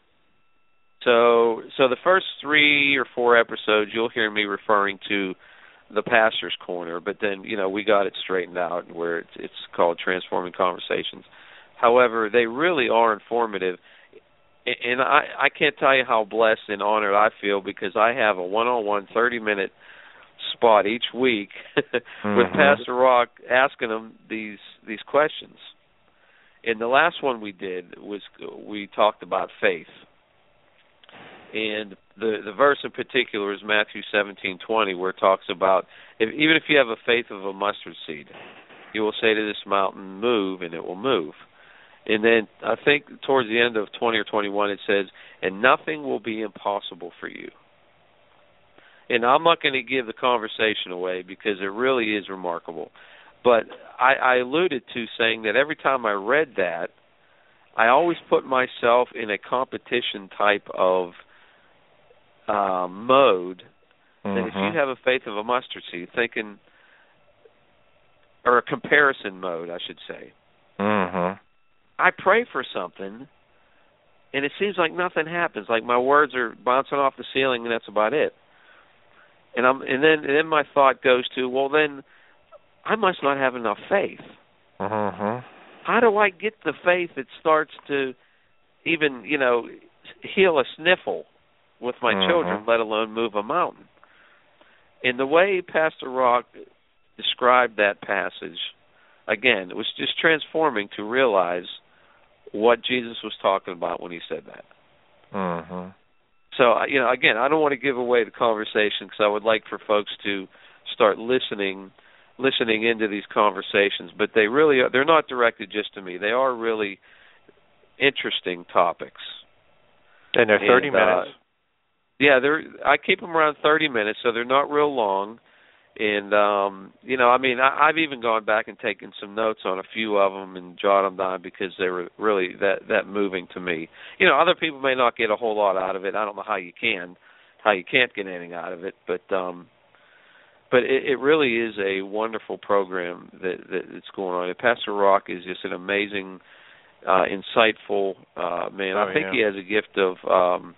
So, so the first three or four episodes, you'll hear me referring to the Pastor's Corner, but then, you know, we got it straightened out where it's, it's called Transforming Conversations. However, they really are informative. And I, I can't tell you how blessed and honored I feel, because I have a one-on-one thirty-minute spot each week mm-hmm. with Pastor Rock asking him these these questions. And the last one we did was we talked about faith. And the the verse in particular is Matthew seventeen twenty, where it talks about, if, even if you have a faith of a mustard seed, you will say to this mountain, move, and it will move. And then I think towards the end of twenty or twenty-one it says, and nothing will be impossible for you. And I'm not going to give the conversation away because it really is remarkable. But I, I alluded to saying that every time I read that, I always put myself in a competition type of uh, mode. Mm-hmm. That if you have a faith of a mustard seed, thinking, or a comparison mode, I should say. Mm-hmm. I pray for something, and it seems like nothing happens. Like my words are bouncing off the ceiling, and that's about it. And I'm, and then, and then my thought goes to, well, then I must not have enough faith. Mm-hmm. How do I get the faith that starts to even, you know, heal a sniffle with my mm-hmm. children, let alone move a mountain? And the way Pastor Rock described that passage, again, it was just transforming to realize what Jesus was talking about when he said that. Mm-hmm. So, you know, again, I don't want to give away the conversation because I would like for folks to start listening listening into these conversations, but they really are, they're not directed just to me. They are really interesting topics. And they're thirty and, minutes? Uh, yeah, they're I keep them around thirty minutes, so they're not real long. And, um, you know, I mean, I, I've even gone back and taken some notes on a few of them and jotted them down because they were really that, that moving to me. You know, other people may not get a whole lot out of it. I don't know how you can, how you can't get anything out of it. But, um, but it, it really is a wonderful program that, that that's going on. And Pastor Rock is just an amazing, uh, insightful uh, man. Oh, I think yeah. he has a gift of um,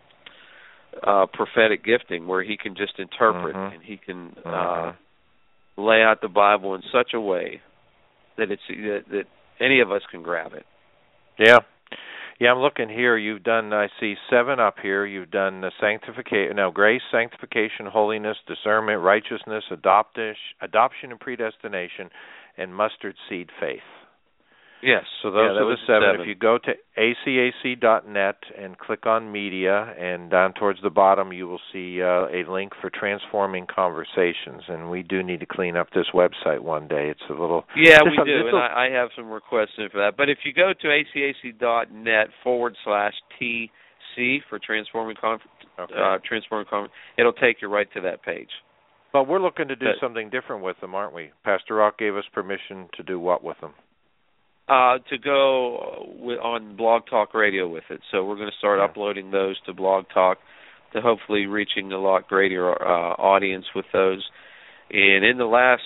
uh, prophetic gifting where he can just interpret mm-hmm. and he can uh, mm-hmm. lay out the Bible in such a way that it's that, that any of us can grab it. Yeah. Yeah, I'm looking here. You've done, I see seven up here. You've done the sanctification, no, grace, sanctification, holiness, discernment, righteousness, adoption, adoption and predestination, and mustard seed faith. Yes. So those yeah, are the seven. seven. If you go to A C A C dot net and click on media, and down towards the bottom you will see uh, a link for Transforming Conversations. And we do need to clean up this website one day. It's a little... Yeah, we do, and I, I have some requests in for that. But if you go to A C A C dot net forward slash T C for Transforming Con- okay. uh, Transforming Conversations, it'll take you right to that page. But we're looking to do but, something different with them, aren't we? Pastor Rock gave us permission to do what with them? Uh, to go with, on Blog Talk Radio with it. So we're going to start yeah. uploading those to Blog Talk to hopefully reaching a lot greater uh, audience with those. And in the last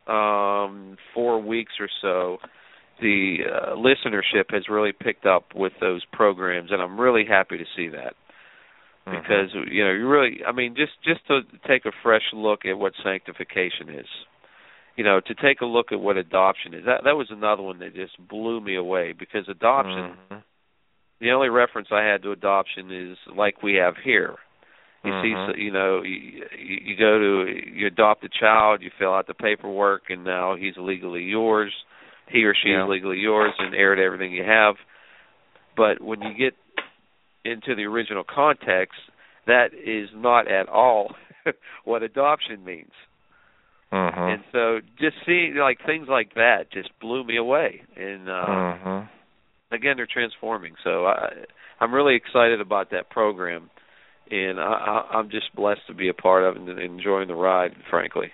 um, four weeks or so, the uh, listenership has really picked up with those programs, and I'm really happy to see that. Mm-hmm. Because, you know, you really, I mean, just, just to take a fresh look at what sanctification is. You know, to take a look at what adoption is. That that was another one that just blew me away, because adoption, mm-hmm. the only reference I had to adoption is like we have here. You mm-hmm. see, you know, you, you go to, you adopt a child, you fill out the paperwork, and now he's legally yours. He or she yeah. is legally yours and heir to everything you have. But when you get into the original context, that is not at all what adoption means. Mm-hmm. And so just seeing like things like that just blew me away. And uh, mm-hmm. again, they're transforming. So I, I'm really excited about that program, and I, I'm just blessed to be a part of it and enjoying the ride, frankly.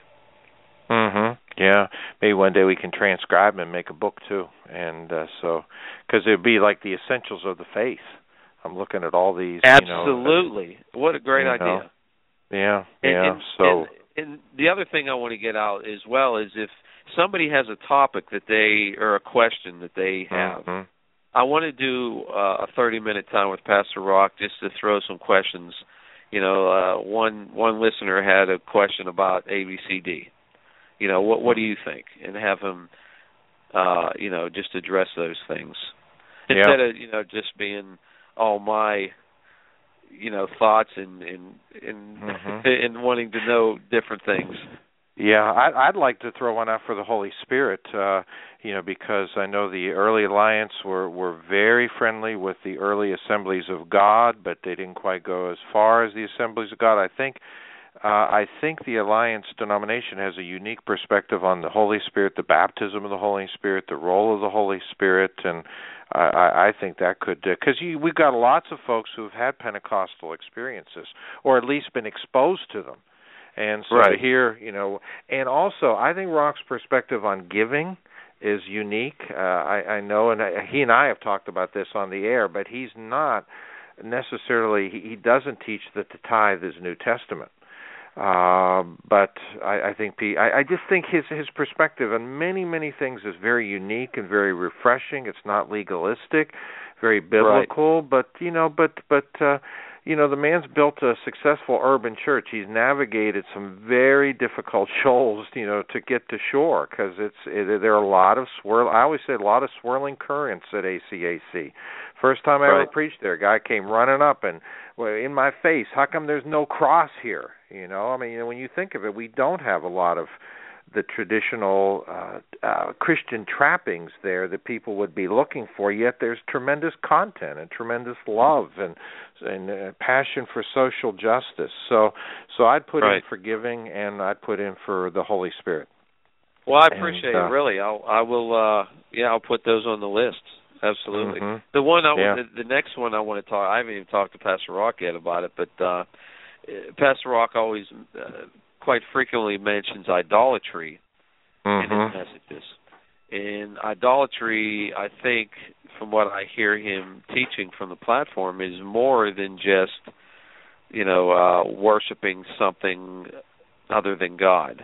Mhm. Yeah. Maybe one day we can transcribe them and make a book too. And uh, so, because it'd be like the essentials of the faith. I'm looking at all these. Absolutely. You know, what a great idea. Know. Yeah. And, yeah. and, so. And, And the other thing I want to get out as well is if somebody has a topic that they, or a question that they have, mm-hmm. I want to do uh, a thirty-minute time with Pastor Rock just to throw some questions. You know, uh, one one listener had a question about A B C D. You know, what what do you think? And have him, uh, you know, just address those things. Instead yeah. of, you know, just being all my... you know, thoughts and and and, mm-hmm. and wanting to know different things. Yeah, I'd, I'd like to throw one out for the Holy Spirit, uh, you know, because I know the early Alliance were, were very friendly with the early Assemblies of God, but they didn't quite go as far as the Assemblies of God. I think uh, I think the Alliance denomination has a unique perspective on the Holy Spirit, the baptism of the Holy Spirit, the role of the Holy Spirit, and I, I think that could, because uh, we've got lots of folks who have had Pentecostal experiences, or at least been exposed to them. And so right. to hear, you know, and also I think Rock's perspective on giving is unique. Uh, I, I know, and I, he and I have talked about this on the air, but he's not necessarily, he, he doesn't teach that the tithe is New Testament. Uh, but I, I think I, I just think his his perspective on many many things is very unique and very refreshing. It's not legalistic, very biblical, right. but you know, but but uh, you know, the man's built a successful urban church. He's navigated some very difficult shoals, you know, to get to shore, because it's it, there are a lot of swirl. I always say a lot of swirling currents at A C A C. First time I right. ever preached there, a guy came running up and well, in my face, how come there's no cross here? You know, I mean, when you think of it, we don't have a lot of the traditional uh, uh, Christian trappings there that people would be looking for, yet there's tremendous content and tremendous love and and uh, passion for social justice. So so I'd put right. in for giving, and I'd put in for the Holy Spirit. Well, I appreciate and, uh, it, really. I'll, I will, uh, yeah, I'll put those on the list. Absolutely. Mm-hmm. The one, I, yeah. the, the next one I want to talk, I haven't even talked to Pastor Rock yet about it, but uh, Pastor Rock always uh, quite frequently mentions idolatry mm-hmm. in his messages. And idolatry, I think, from what I hear him teaching from the platform, is more than just, you know, uh, worshiping something other than God.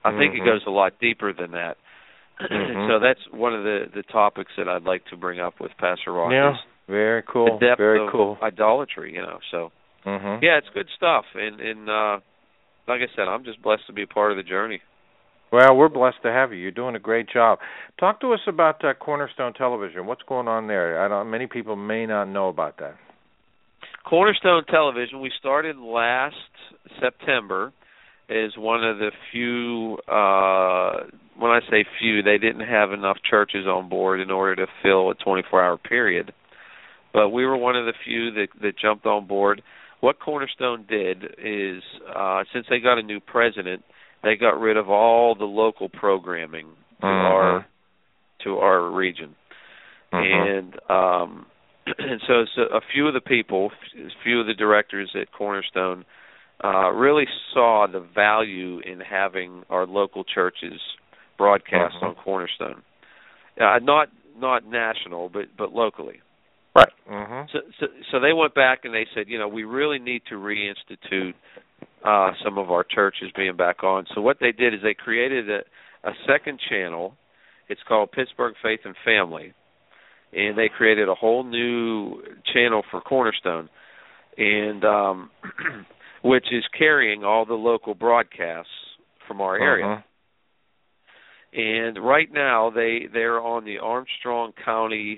I mm-hmm. think it goes a lot deeper than that. Mm-hmm. So that's one of the, the topics that I'd like to bring up with Pastor Rock. Yeah, very cool. The depth very of cool. idolatry, you know. So, mm-hmm. yeah, it's good stuff. And, and uh, like I said, I'm just blessed to be a part of the journey. Well, we're blessed to have you. You're doing a great job. Talk to us about uh, Cornerstone Television. What's going on there? I don't. Many people may not know about that. Cornerstone Television, we started last September, is one of the few, uh, when I say few, they didn't have enough churches on board in order to fill a twenty-four hour period. But we were one of the few that, that jumped on board. What Cornerstone did is, uh, since they got a new president, they got rid of all the local programming to mm-hmm. our to our region. Mm-hmm. And um And so, so a few of the people, a few of the directors at Cornerstone uh, really saw the value in having our local churches broadcast mm-hmm. on Cornerstone. Uh, not not national, but, but locally. Right. Mm-hmm. So, so so they went back and they said, you know, we really need to reinstitute uh, some of our churches being back on. So what they did is they created a, a second channel. It's called Pittsburgh Faith and Family. And they created a whole new channel for Cornerstone, and um, which is carrying all the local broadcasts from our area. Uh-huh. And right now, they they're on the Armstrong County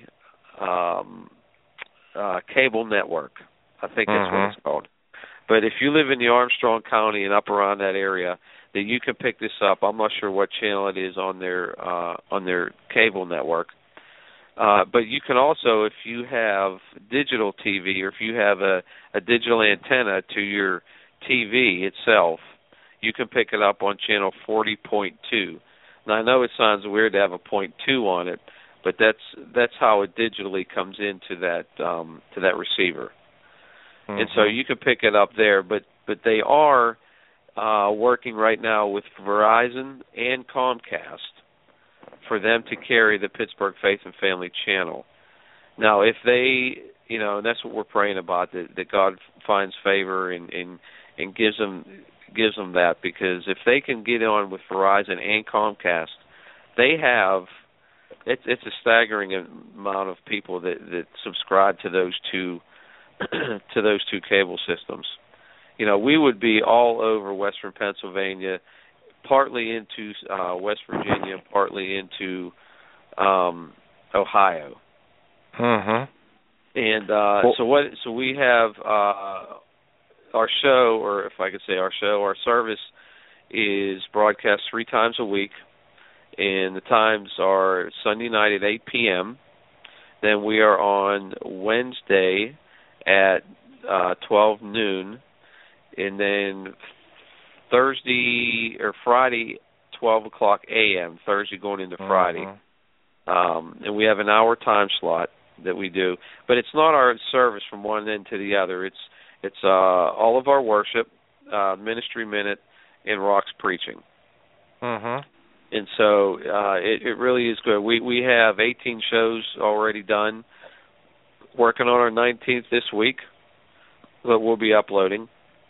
um, uh, cable network. I think that's uh-huh. what it's called. But if you live in the Armstrong County and up around that area, then you can pick this up. I'm not sure what channel it is on their uh, on their cable network. Uh, but you can also, if you have digital T V or if you have a, a digital antenna to your T V itself, you can pick it up on channel forty point two. Now, I know it sounds weird to have a point two on it, but that's that's how it digitally comes into that um, to that receiver. Mm-hmm. And so you can pick it up there. But but they are uh, working right now with Verizon and Comcast for them to carry the Pittsburgh Faith and Family channel. Now, if they, you know, and that's what we're praying about, that, that God finds favor and, and and gives them gives them that, because if they can get on with Verizon and Comcast, they have, it's it's a staggering amount of people that, that subscribe to those two to those two cable systems. You know, we would be all over Western Pennsylvania, partly into uh, West Virginia, partly into um, Ohio. Uh-huh. And uh, well, so what? So we have uh, our show, or if I could say our show, our service is broadcast three times a week, and the times are Sunday night at eight p.m. Then we are on Wednesday at uh, twelve noon, and then Thursday or Friday, twelve o'clock a.m., Thursday going into Friday. Uh-huh. Um, and we have an hour time slot that we do. But it's not our service from one end to the other. It's it's uh, all of our worship, uh, Ministry Minute, and Rock's preaching. Uh-huh. And so uh, it, it really is good. We, we have eighteen shows already done, working on our nineteenth this week that we'll be uploading.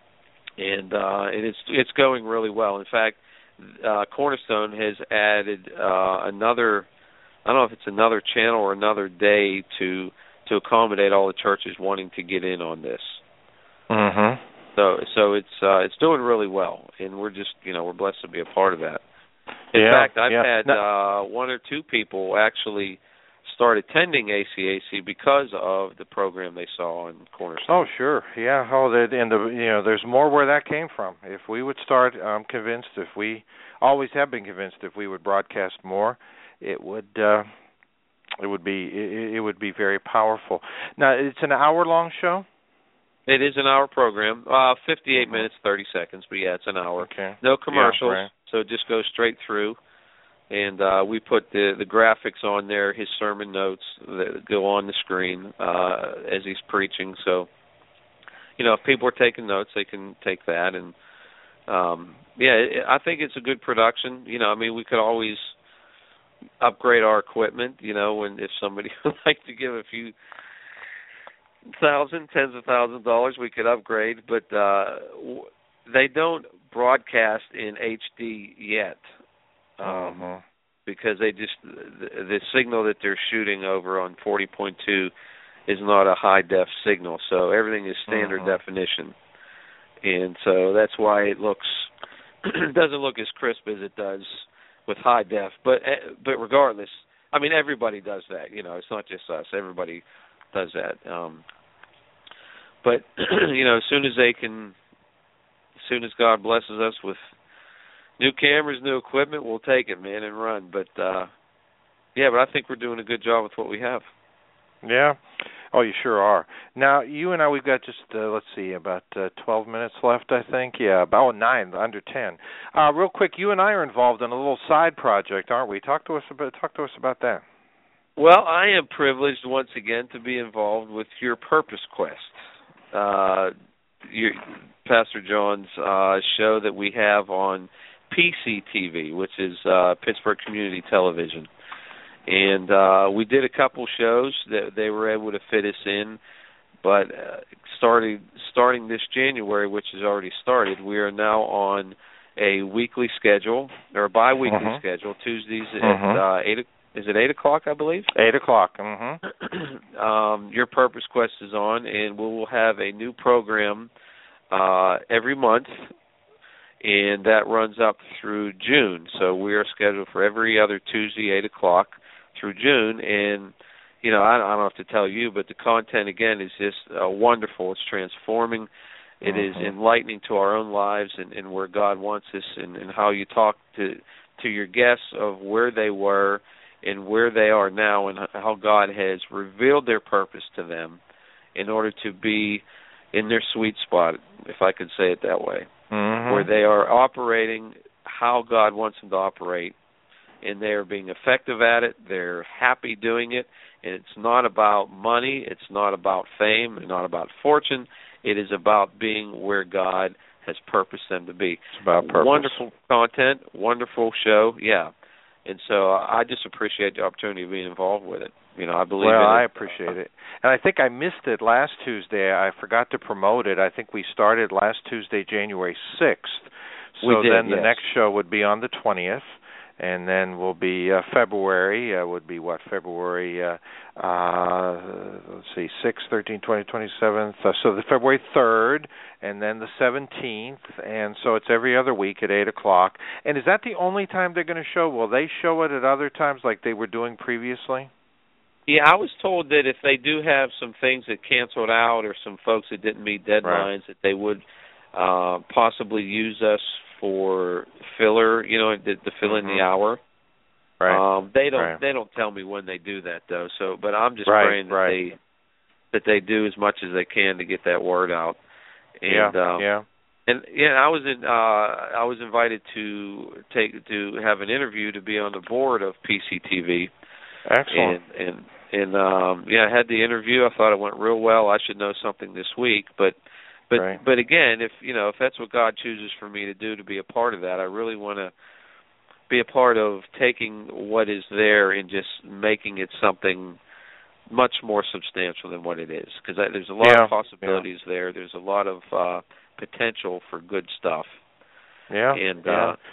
And uh, and it's it's going really well. In fact, uh, Cornerstone has added uh, another, I don't know if it's another channel or another day to to accommodate all the churches wanting to get in on this. Mm-hmm. So so it's uh, it's doing really well, and we're just you know we're blessed to be a part of that. In yeah, fact, I've yeah. had uh, one or two people actually start attending A C A C because of the program they saw on Cornerstone. Oh, sure, yeah. Oh, the, and the you know, there's more where that came from. If we would start, I'm convinced. If we always have been convinced, if we would broadcast more, it would uh, it would be it, it would be very powerful. Now, it's an hour-long show. It is an hour program, uh, fifty-eight minutes, thirty seconds. But yeah, it's an hour. Okay. No commercials, yeah, right. So it just goes straight through. And uh, we put the, the graphics on there, his sermon notes that go on the screen uh, as he's preaching. So, you know, if people are taking notes, they can take that. And, um, yeah, it, I think it's a good production. You know, I mean, we could always upgrade our equipment, you know, when if somebody would like to give a few thousand, tens of thousands of dollars, we could upgrade. But uh, they don't broadcast in H D yet, um, mm-hmm. because they just the, the signal that they're shooting over on forty point two is not a high def signal, so everything is standard mm-hmm. definition, and so that's why it looks doesn't look as crisp as it does with high def. But but regardless, I mean everybody does that. You know, it's not just us. Everybody does that. Um, but you know, as soon as they can, as soon as God blesses us with new cameras, new equipment, we'll take it, man, and run. But uh, yeah, but I think we're doing a good job with what we have. Yeah. Oh, you sure are. Now, you and I, we've got just, uh, let's see, about uh, twelve minutes left, I think. Yeah, about oh, nine, under ten. Uh, real quick, you and I are involved in a little side project, aren't we? Talk to us about talk to us about that. Well, I am privileged once again to be involved with Your Purpose Quest, uh, your, Pastor John's uh, show that we have on P C T V, which is uh, Pittsburgh Community Television. And uh, we did a couple shows that they were able to fit us in, but uh, starting starting this January, which has already started, we are now on a weekly schedule or a bi-weekly uh-huh. schedule. Tuesdays uh-huh. at uh, eight. Is it eight o'clock? I believe. Eight o'clock. Mm-hmm. um, Your Purpose Quest is on, and we will have a new program uh, every month, and that runs up through June. So we are scheduled for every other Tuesday, eight o'clock. Through June, and you know I, I don't have to tell you, but the content again is just uh, wonderful. It's transforming. It mm-hmm. is enlightening to our own lives and, and where God wants us, and, and how you talk to to your guests of where they were and where they are now, and how God has revealed their purpose to them in order to be in their sweet spot, if I could say it that way, mm-hmm. where they are operating how God wants them to operate. And they're being effective at it. They're happy doing it. And it's not about money. It's not about fame. It's not about fortune. It is about being where God has purposed them to be. It's about purpose. Wonderful content, wonderful show, yeah. And so I just appreciate the opportunity of being involved with it. You know, I believe well, in it. I appreciate it. And I think I missed it last Tuesday. I forgot to promote it. I think we started last Tuesday, January sixth. So we did, then the yes. next show would be on the twentieth. And then will be uh, February, uh, would be what, February, uh, uh, let's see, sixth, thirteenth, twentieth, twenty-seventh, uh, so the February third, and then the seventeenth, and so it's every other week at eight o'clock. And is that the only time they're going to show? Will they show it at other times like they were doing previously? Yeah, I was told that if they do have some things that canceled out or some folks that didn't meet deadlines, right. that they would uh, possibly use us for filler, you know, to, to fill mm-hmm. in the hour. Right. Um, they don't. Right. They don't tell me when they do that though. So, but I'm just right, praying that right. they that they do as much as they can to get that word out. And, yeah. Um, yeah. And yeah, I was in. Uh, I was invited to take to have an interview to be on the board of P C T V. Excellent. And and and um, yeah, I had the interview. I thought it went real well. I should know something this week, but. But right. but again, if you know if that's what God chooses for me to do, to be a part of that, I really want to be a part of taking what is there and just making it something much more substantial than what it is. Because there's a lot yeah. of possibilities yeah. there. There's a lot of uh, potential for good stuff. Yeah. And yeah. uh,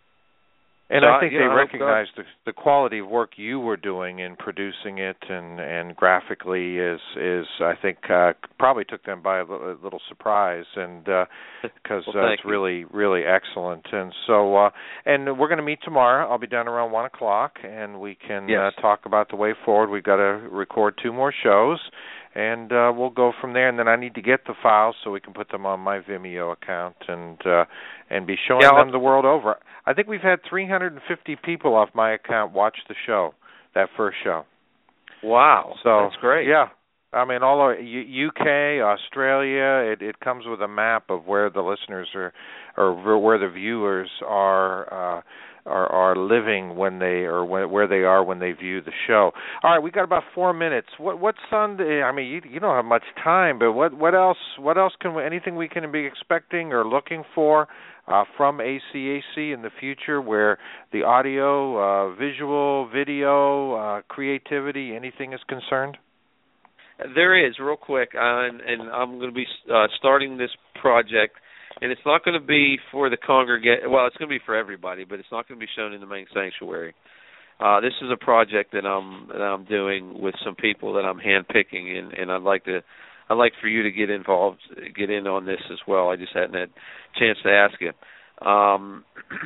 And so I think I, they know, recognized the, the quality of work you were doing in producing it and, and graphically is is I think uh, probably took them by a little, a little surprise, and because uh, well, uh, it's you. really really excellent. And so uh, and we're going to meet tomorrow. I'll be down around one o'clock, and we can yes. uh, talk about the way forward. We've got to record two more shows. And uh, we'll go from there. And then I need to get the files so we can put them on my Vimeo account and uh, and be showing yeah, them the world over. I think we've had three hundred fifty people off my account watch the show, that first show. Wow, so, that's great. Yeah. I mean, all over U K, Australia, it, it comes with a map of where the listeners are, or where the viewers are, uh, are are living when they, or when, where they are when they view the show. All right, we got about four minutes. What what's Sunday? I mean, you you don't have much time, but what what else? What else can we, anything we can be expecting or looking for uh, from A C A C in the future, where the audio, uh, visual, video, uh, creativity, anything is concerned? There is, real quick, uh, and, and I'm going to be uh, starting this project and it's not going to be for the congregation. Well, it's going to be for everybody, but it's not going to be shown in the main sanctuary. Uh, this is a project that I'm that I'm doing with some people that I'm handpicking, and, and I'd like to I'd like for you to get involved, get in on this as well. I just hadn't had a chance to ask you. Um,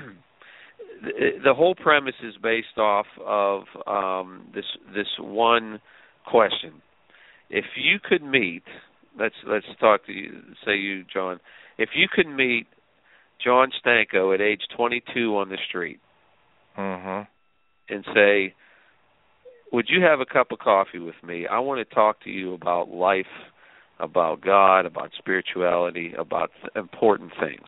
the, the whole premise is based off of um, this this one question. If you could meet, let's let's talk to you, say you, John. If you could meet John Stanko at age twenty-two on the street, mm-hmm. and say, would you have a cup of coffee with me? I want to talk to you about life, about God, about spirituality, about th- important things.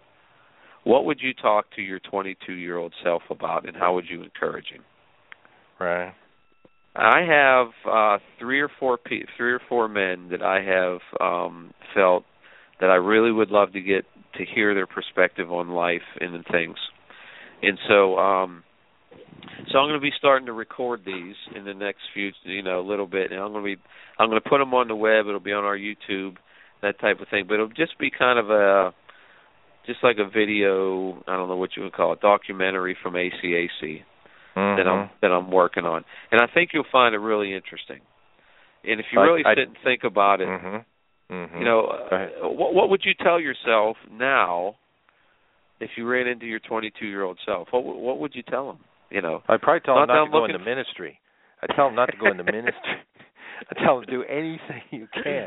What would you talk to your twenty-two-year-old self about, and how would you encourage him? Right. I have uh, three or four pe- three or four men that I have um, felt that I really would love to get to hear their perspective on life and things. And so, um, so I'm going to be starting to record these in the next few, you know, a little bit. And I'm going to be, I'm going to put them on the web. It'll be on our YouTube, that type of thing. But it'll just be kind of a, just like a video. I don't know what you would call it, documentary from A C A C mm-hmm. that I'm that I'm working on. And I think you'll find it really interesting. And if you I, really I, sit and think about it, mm-hmm. Mm-hmm. you know, uh, what, what would you tell yourself now if you ran into your twenty-two-year-old self? What what would you tell him? You know, I'd probably tell him not not to go looking... into ministry. I'd tell him not to go into ministry. I'd tell him to do anything you can.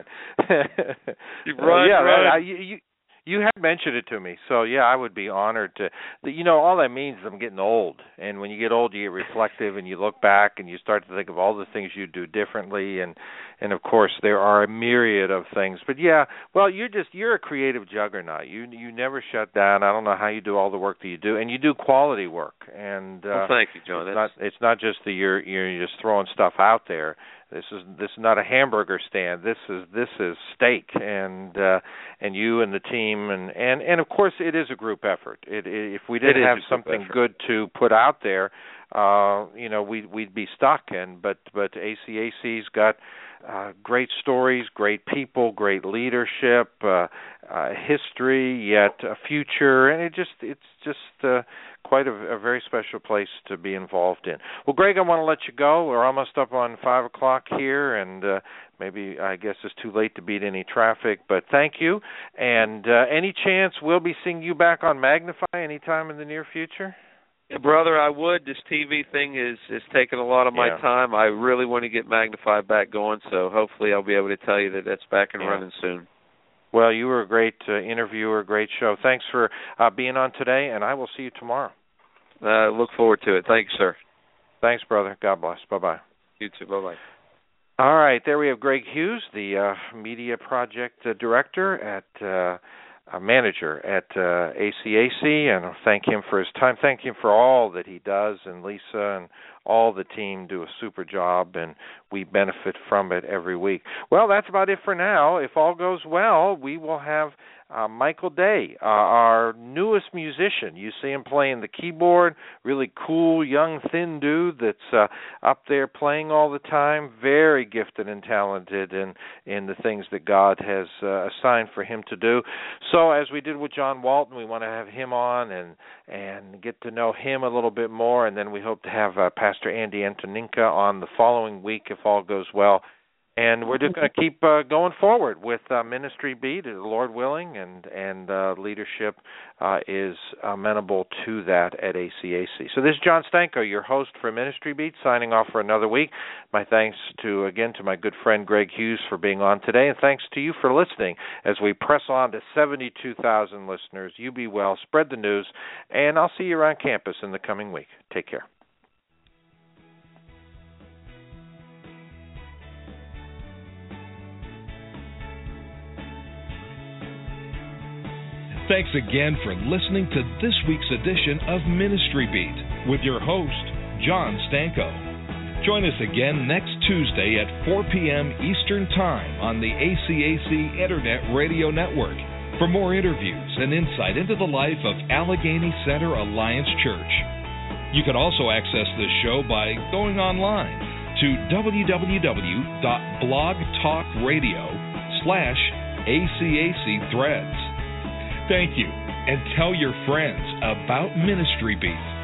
you run, uh, yeah, run. right. I, you, you you have mentioned it to me, so yeah, I would be honored to. You know, all that means is I'm getting old, and when you get old, you get reflective, and you look back, and you start to think of all the things you do differently, and and of course there are a myriad of things. But yeah, well, you're just you're a creative juggernaut. You you never shut down. I don't know how you do all the work that you do, and you do quality work. And uh, well, thank you, John. It's not, it's not just that you're you're just throwing stuff out there. This is this is not a hamburger stand. This is this is steak, and uh, and you and the team, and, and, and of course it is a group effort. It, it, if we didn't have something effort. good to put out there, uh, you know, we'd we'd be stuck. And but but A C A C's got uh, great stories, great people, great leadership, uh, uh, history, yet a future, and it just it's just. Uh, Quite a, a very special place to be involved in. Well, Greg, I want to let you go. We're almost up on five o'clock here, and uh, maybe I guess it's too late to beat any traffic. But thank you. And uh, any chance we'll be seeing you back on Magnify anytime in the near future? Yeah, brother, I would. This T V thing is is taking a lot of my yeah. time. I really want to get Magnify back going, so hopefully I'll be able to tell you that that's back and yeah. running soon. Well, you were a great uh, interviewer, great show. Thanks for uh, being on today, and I will see you tomorrow. Uh, look forward to it. Thanks, sir. Thanks, brother. God bless. Bye-bye. You too. Bye-bye. All right, there we have Greg Hughes, the uh, media project uh, director at uh, uh, manager at uh, A C A C, and I'll thank him for his time. Thank him for all that he does, and Lisa and all the team do a super job, and we benefit from it every week. Well, that's about it for now. If all goes well, we will have uh, Michael Day, uh, our newest musician. You see him playing the keyboard, really cool, young, thin dude that's uh, up there playing all the time, very gifted and talented in, in the things that God has uh, assigned for him to do. So as we did with John Walton, we want to have him on and, and get to know him a little bit more, and then we hope to have uh, Pastor Andy Antoninka on the following week if all goes well. And we're just going to keep uh, going forward with uh, Ministry Beat, the Lord willing, and and uh, leadership uh, is amenable to that at A C A C. So this is John Stanko, your host for Ministry Beat, signing off for another week. My thanks to again to my good friend Greg Hughes for being on today, and thanks to you for listening as we press on to seventy-two thousand listeners. You be well, spread the news, and I'll see you around campus in the coming week. Take care. Thanks again for listening to this week's edition of Ministry Beat with your host, John Stanko. Join us again next Tuesday at four p.m. Eastern Time on the A C A C Internet Radio Network for more interviews and insight into the life of Allegheny Center Alliance Church. You can also access this show by going online to www.blogtalkradio slash ACAC threads. Thank you, and tell your friends about Ministry Beat.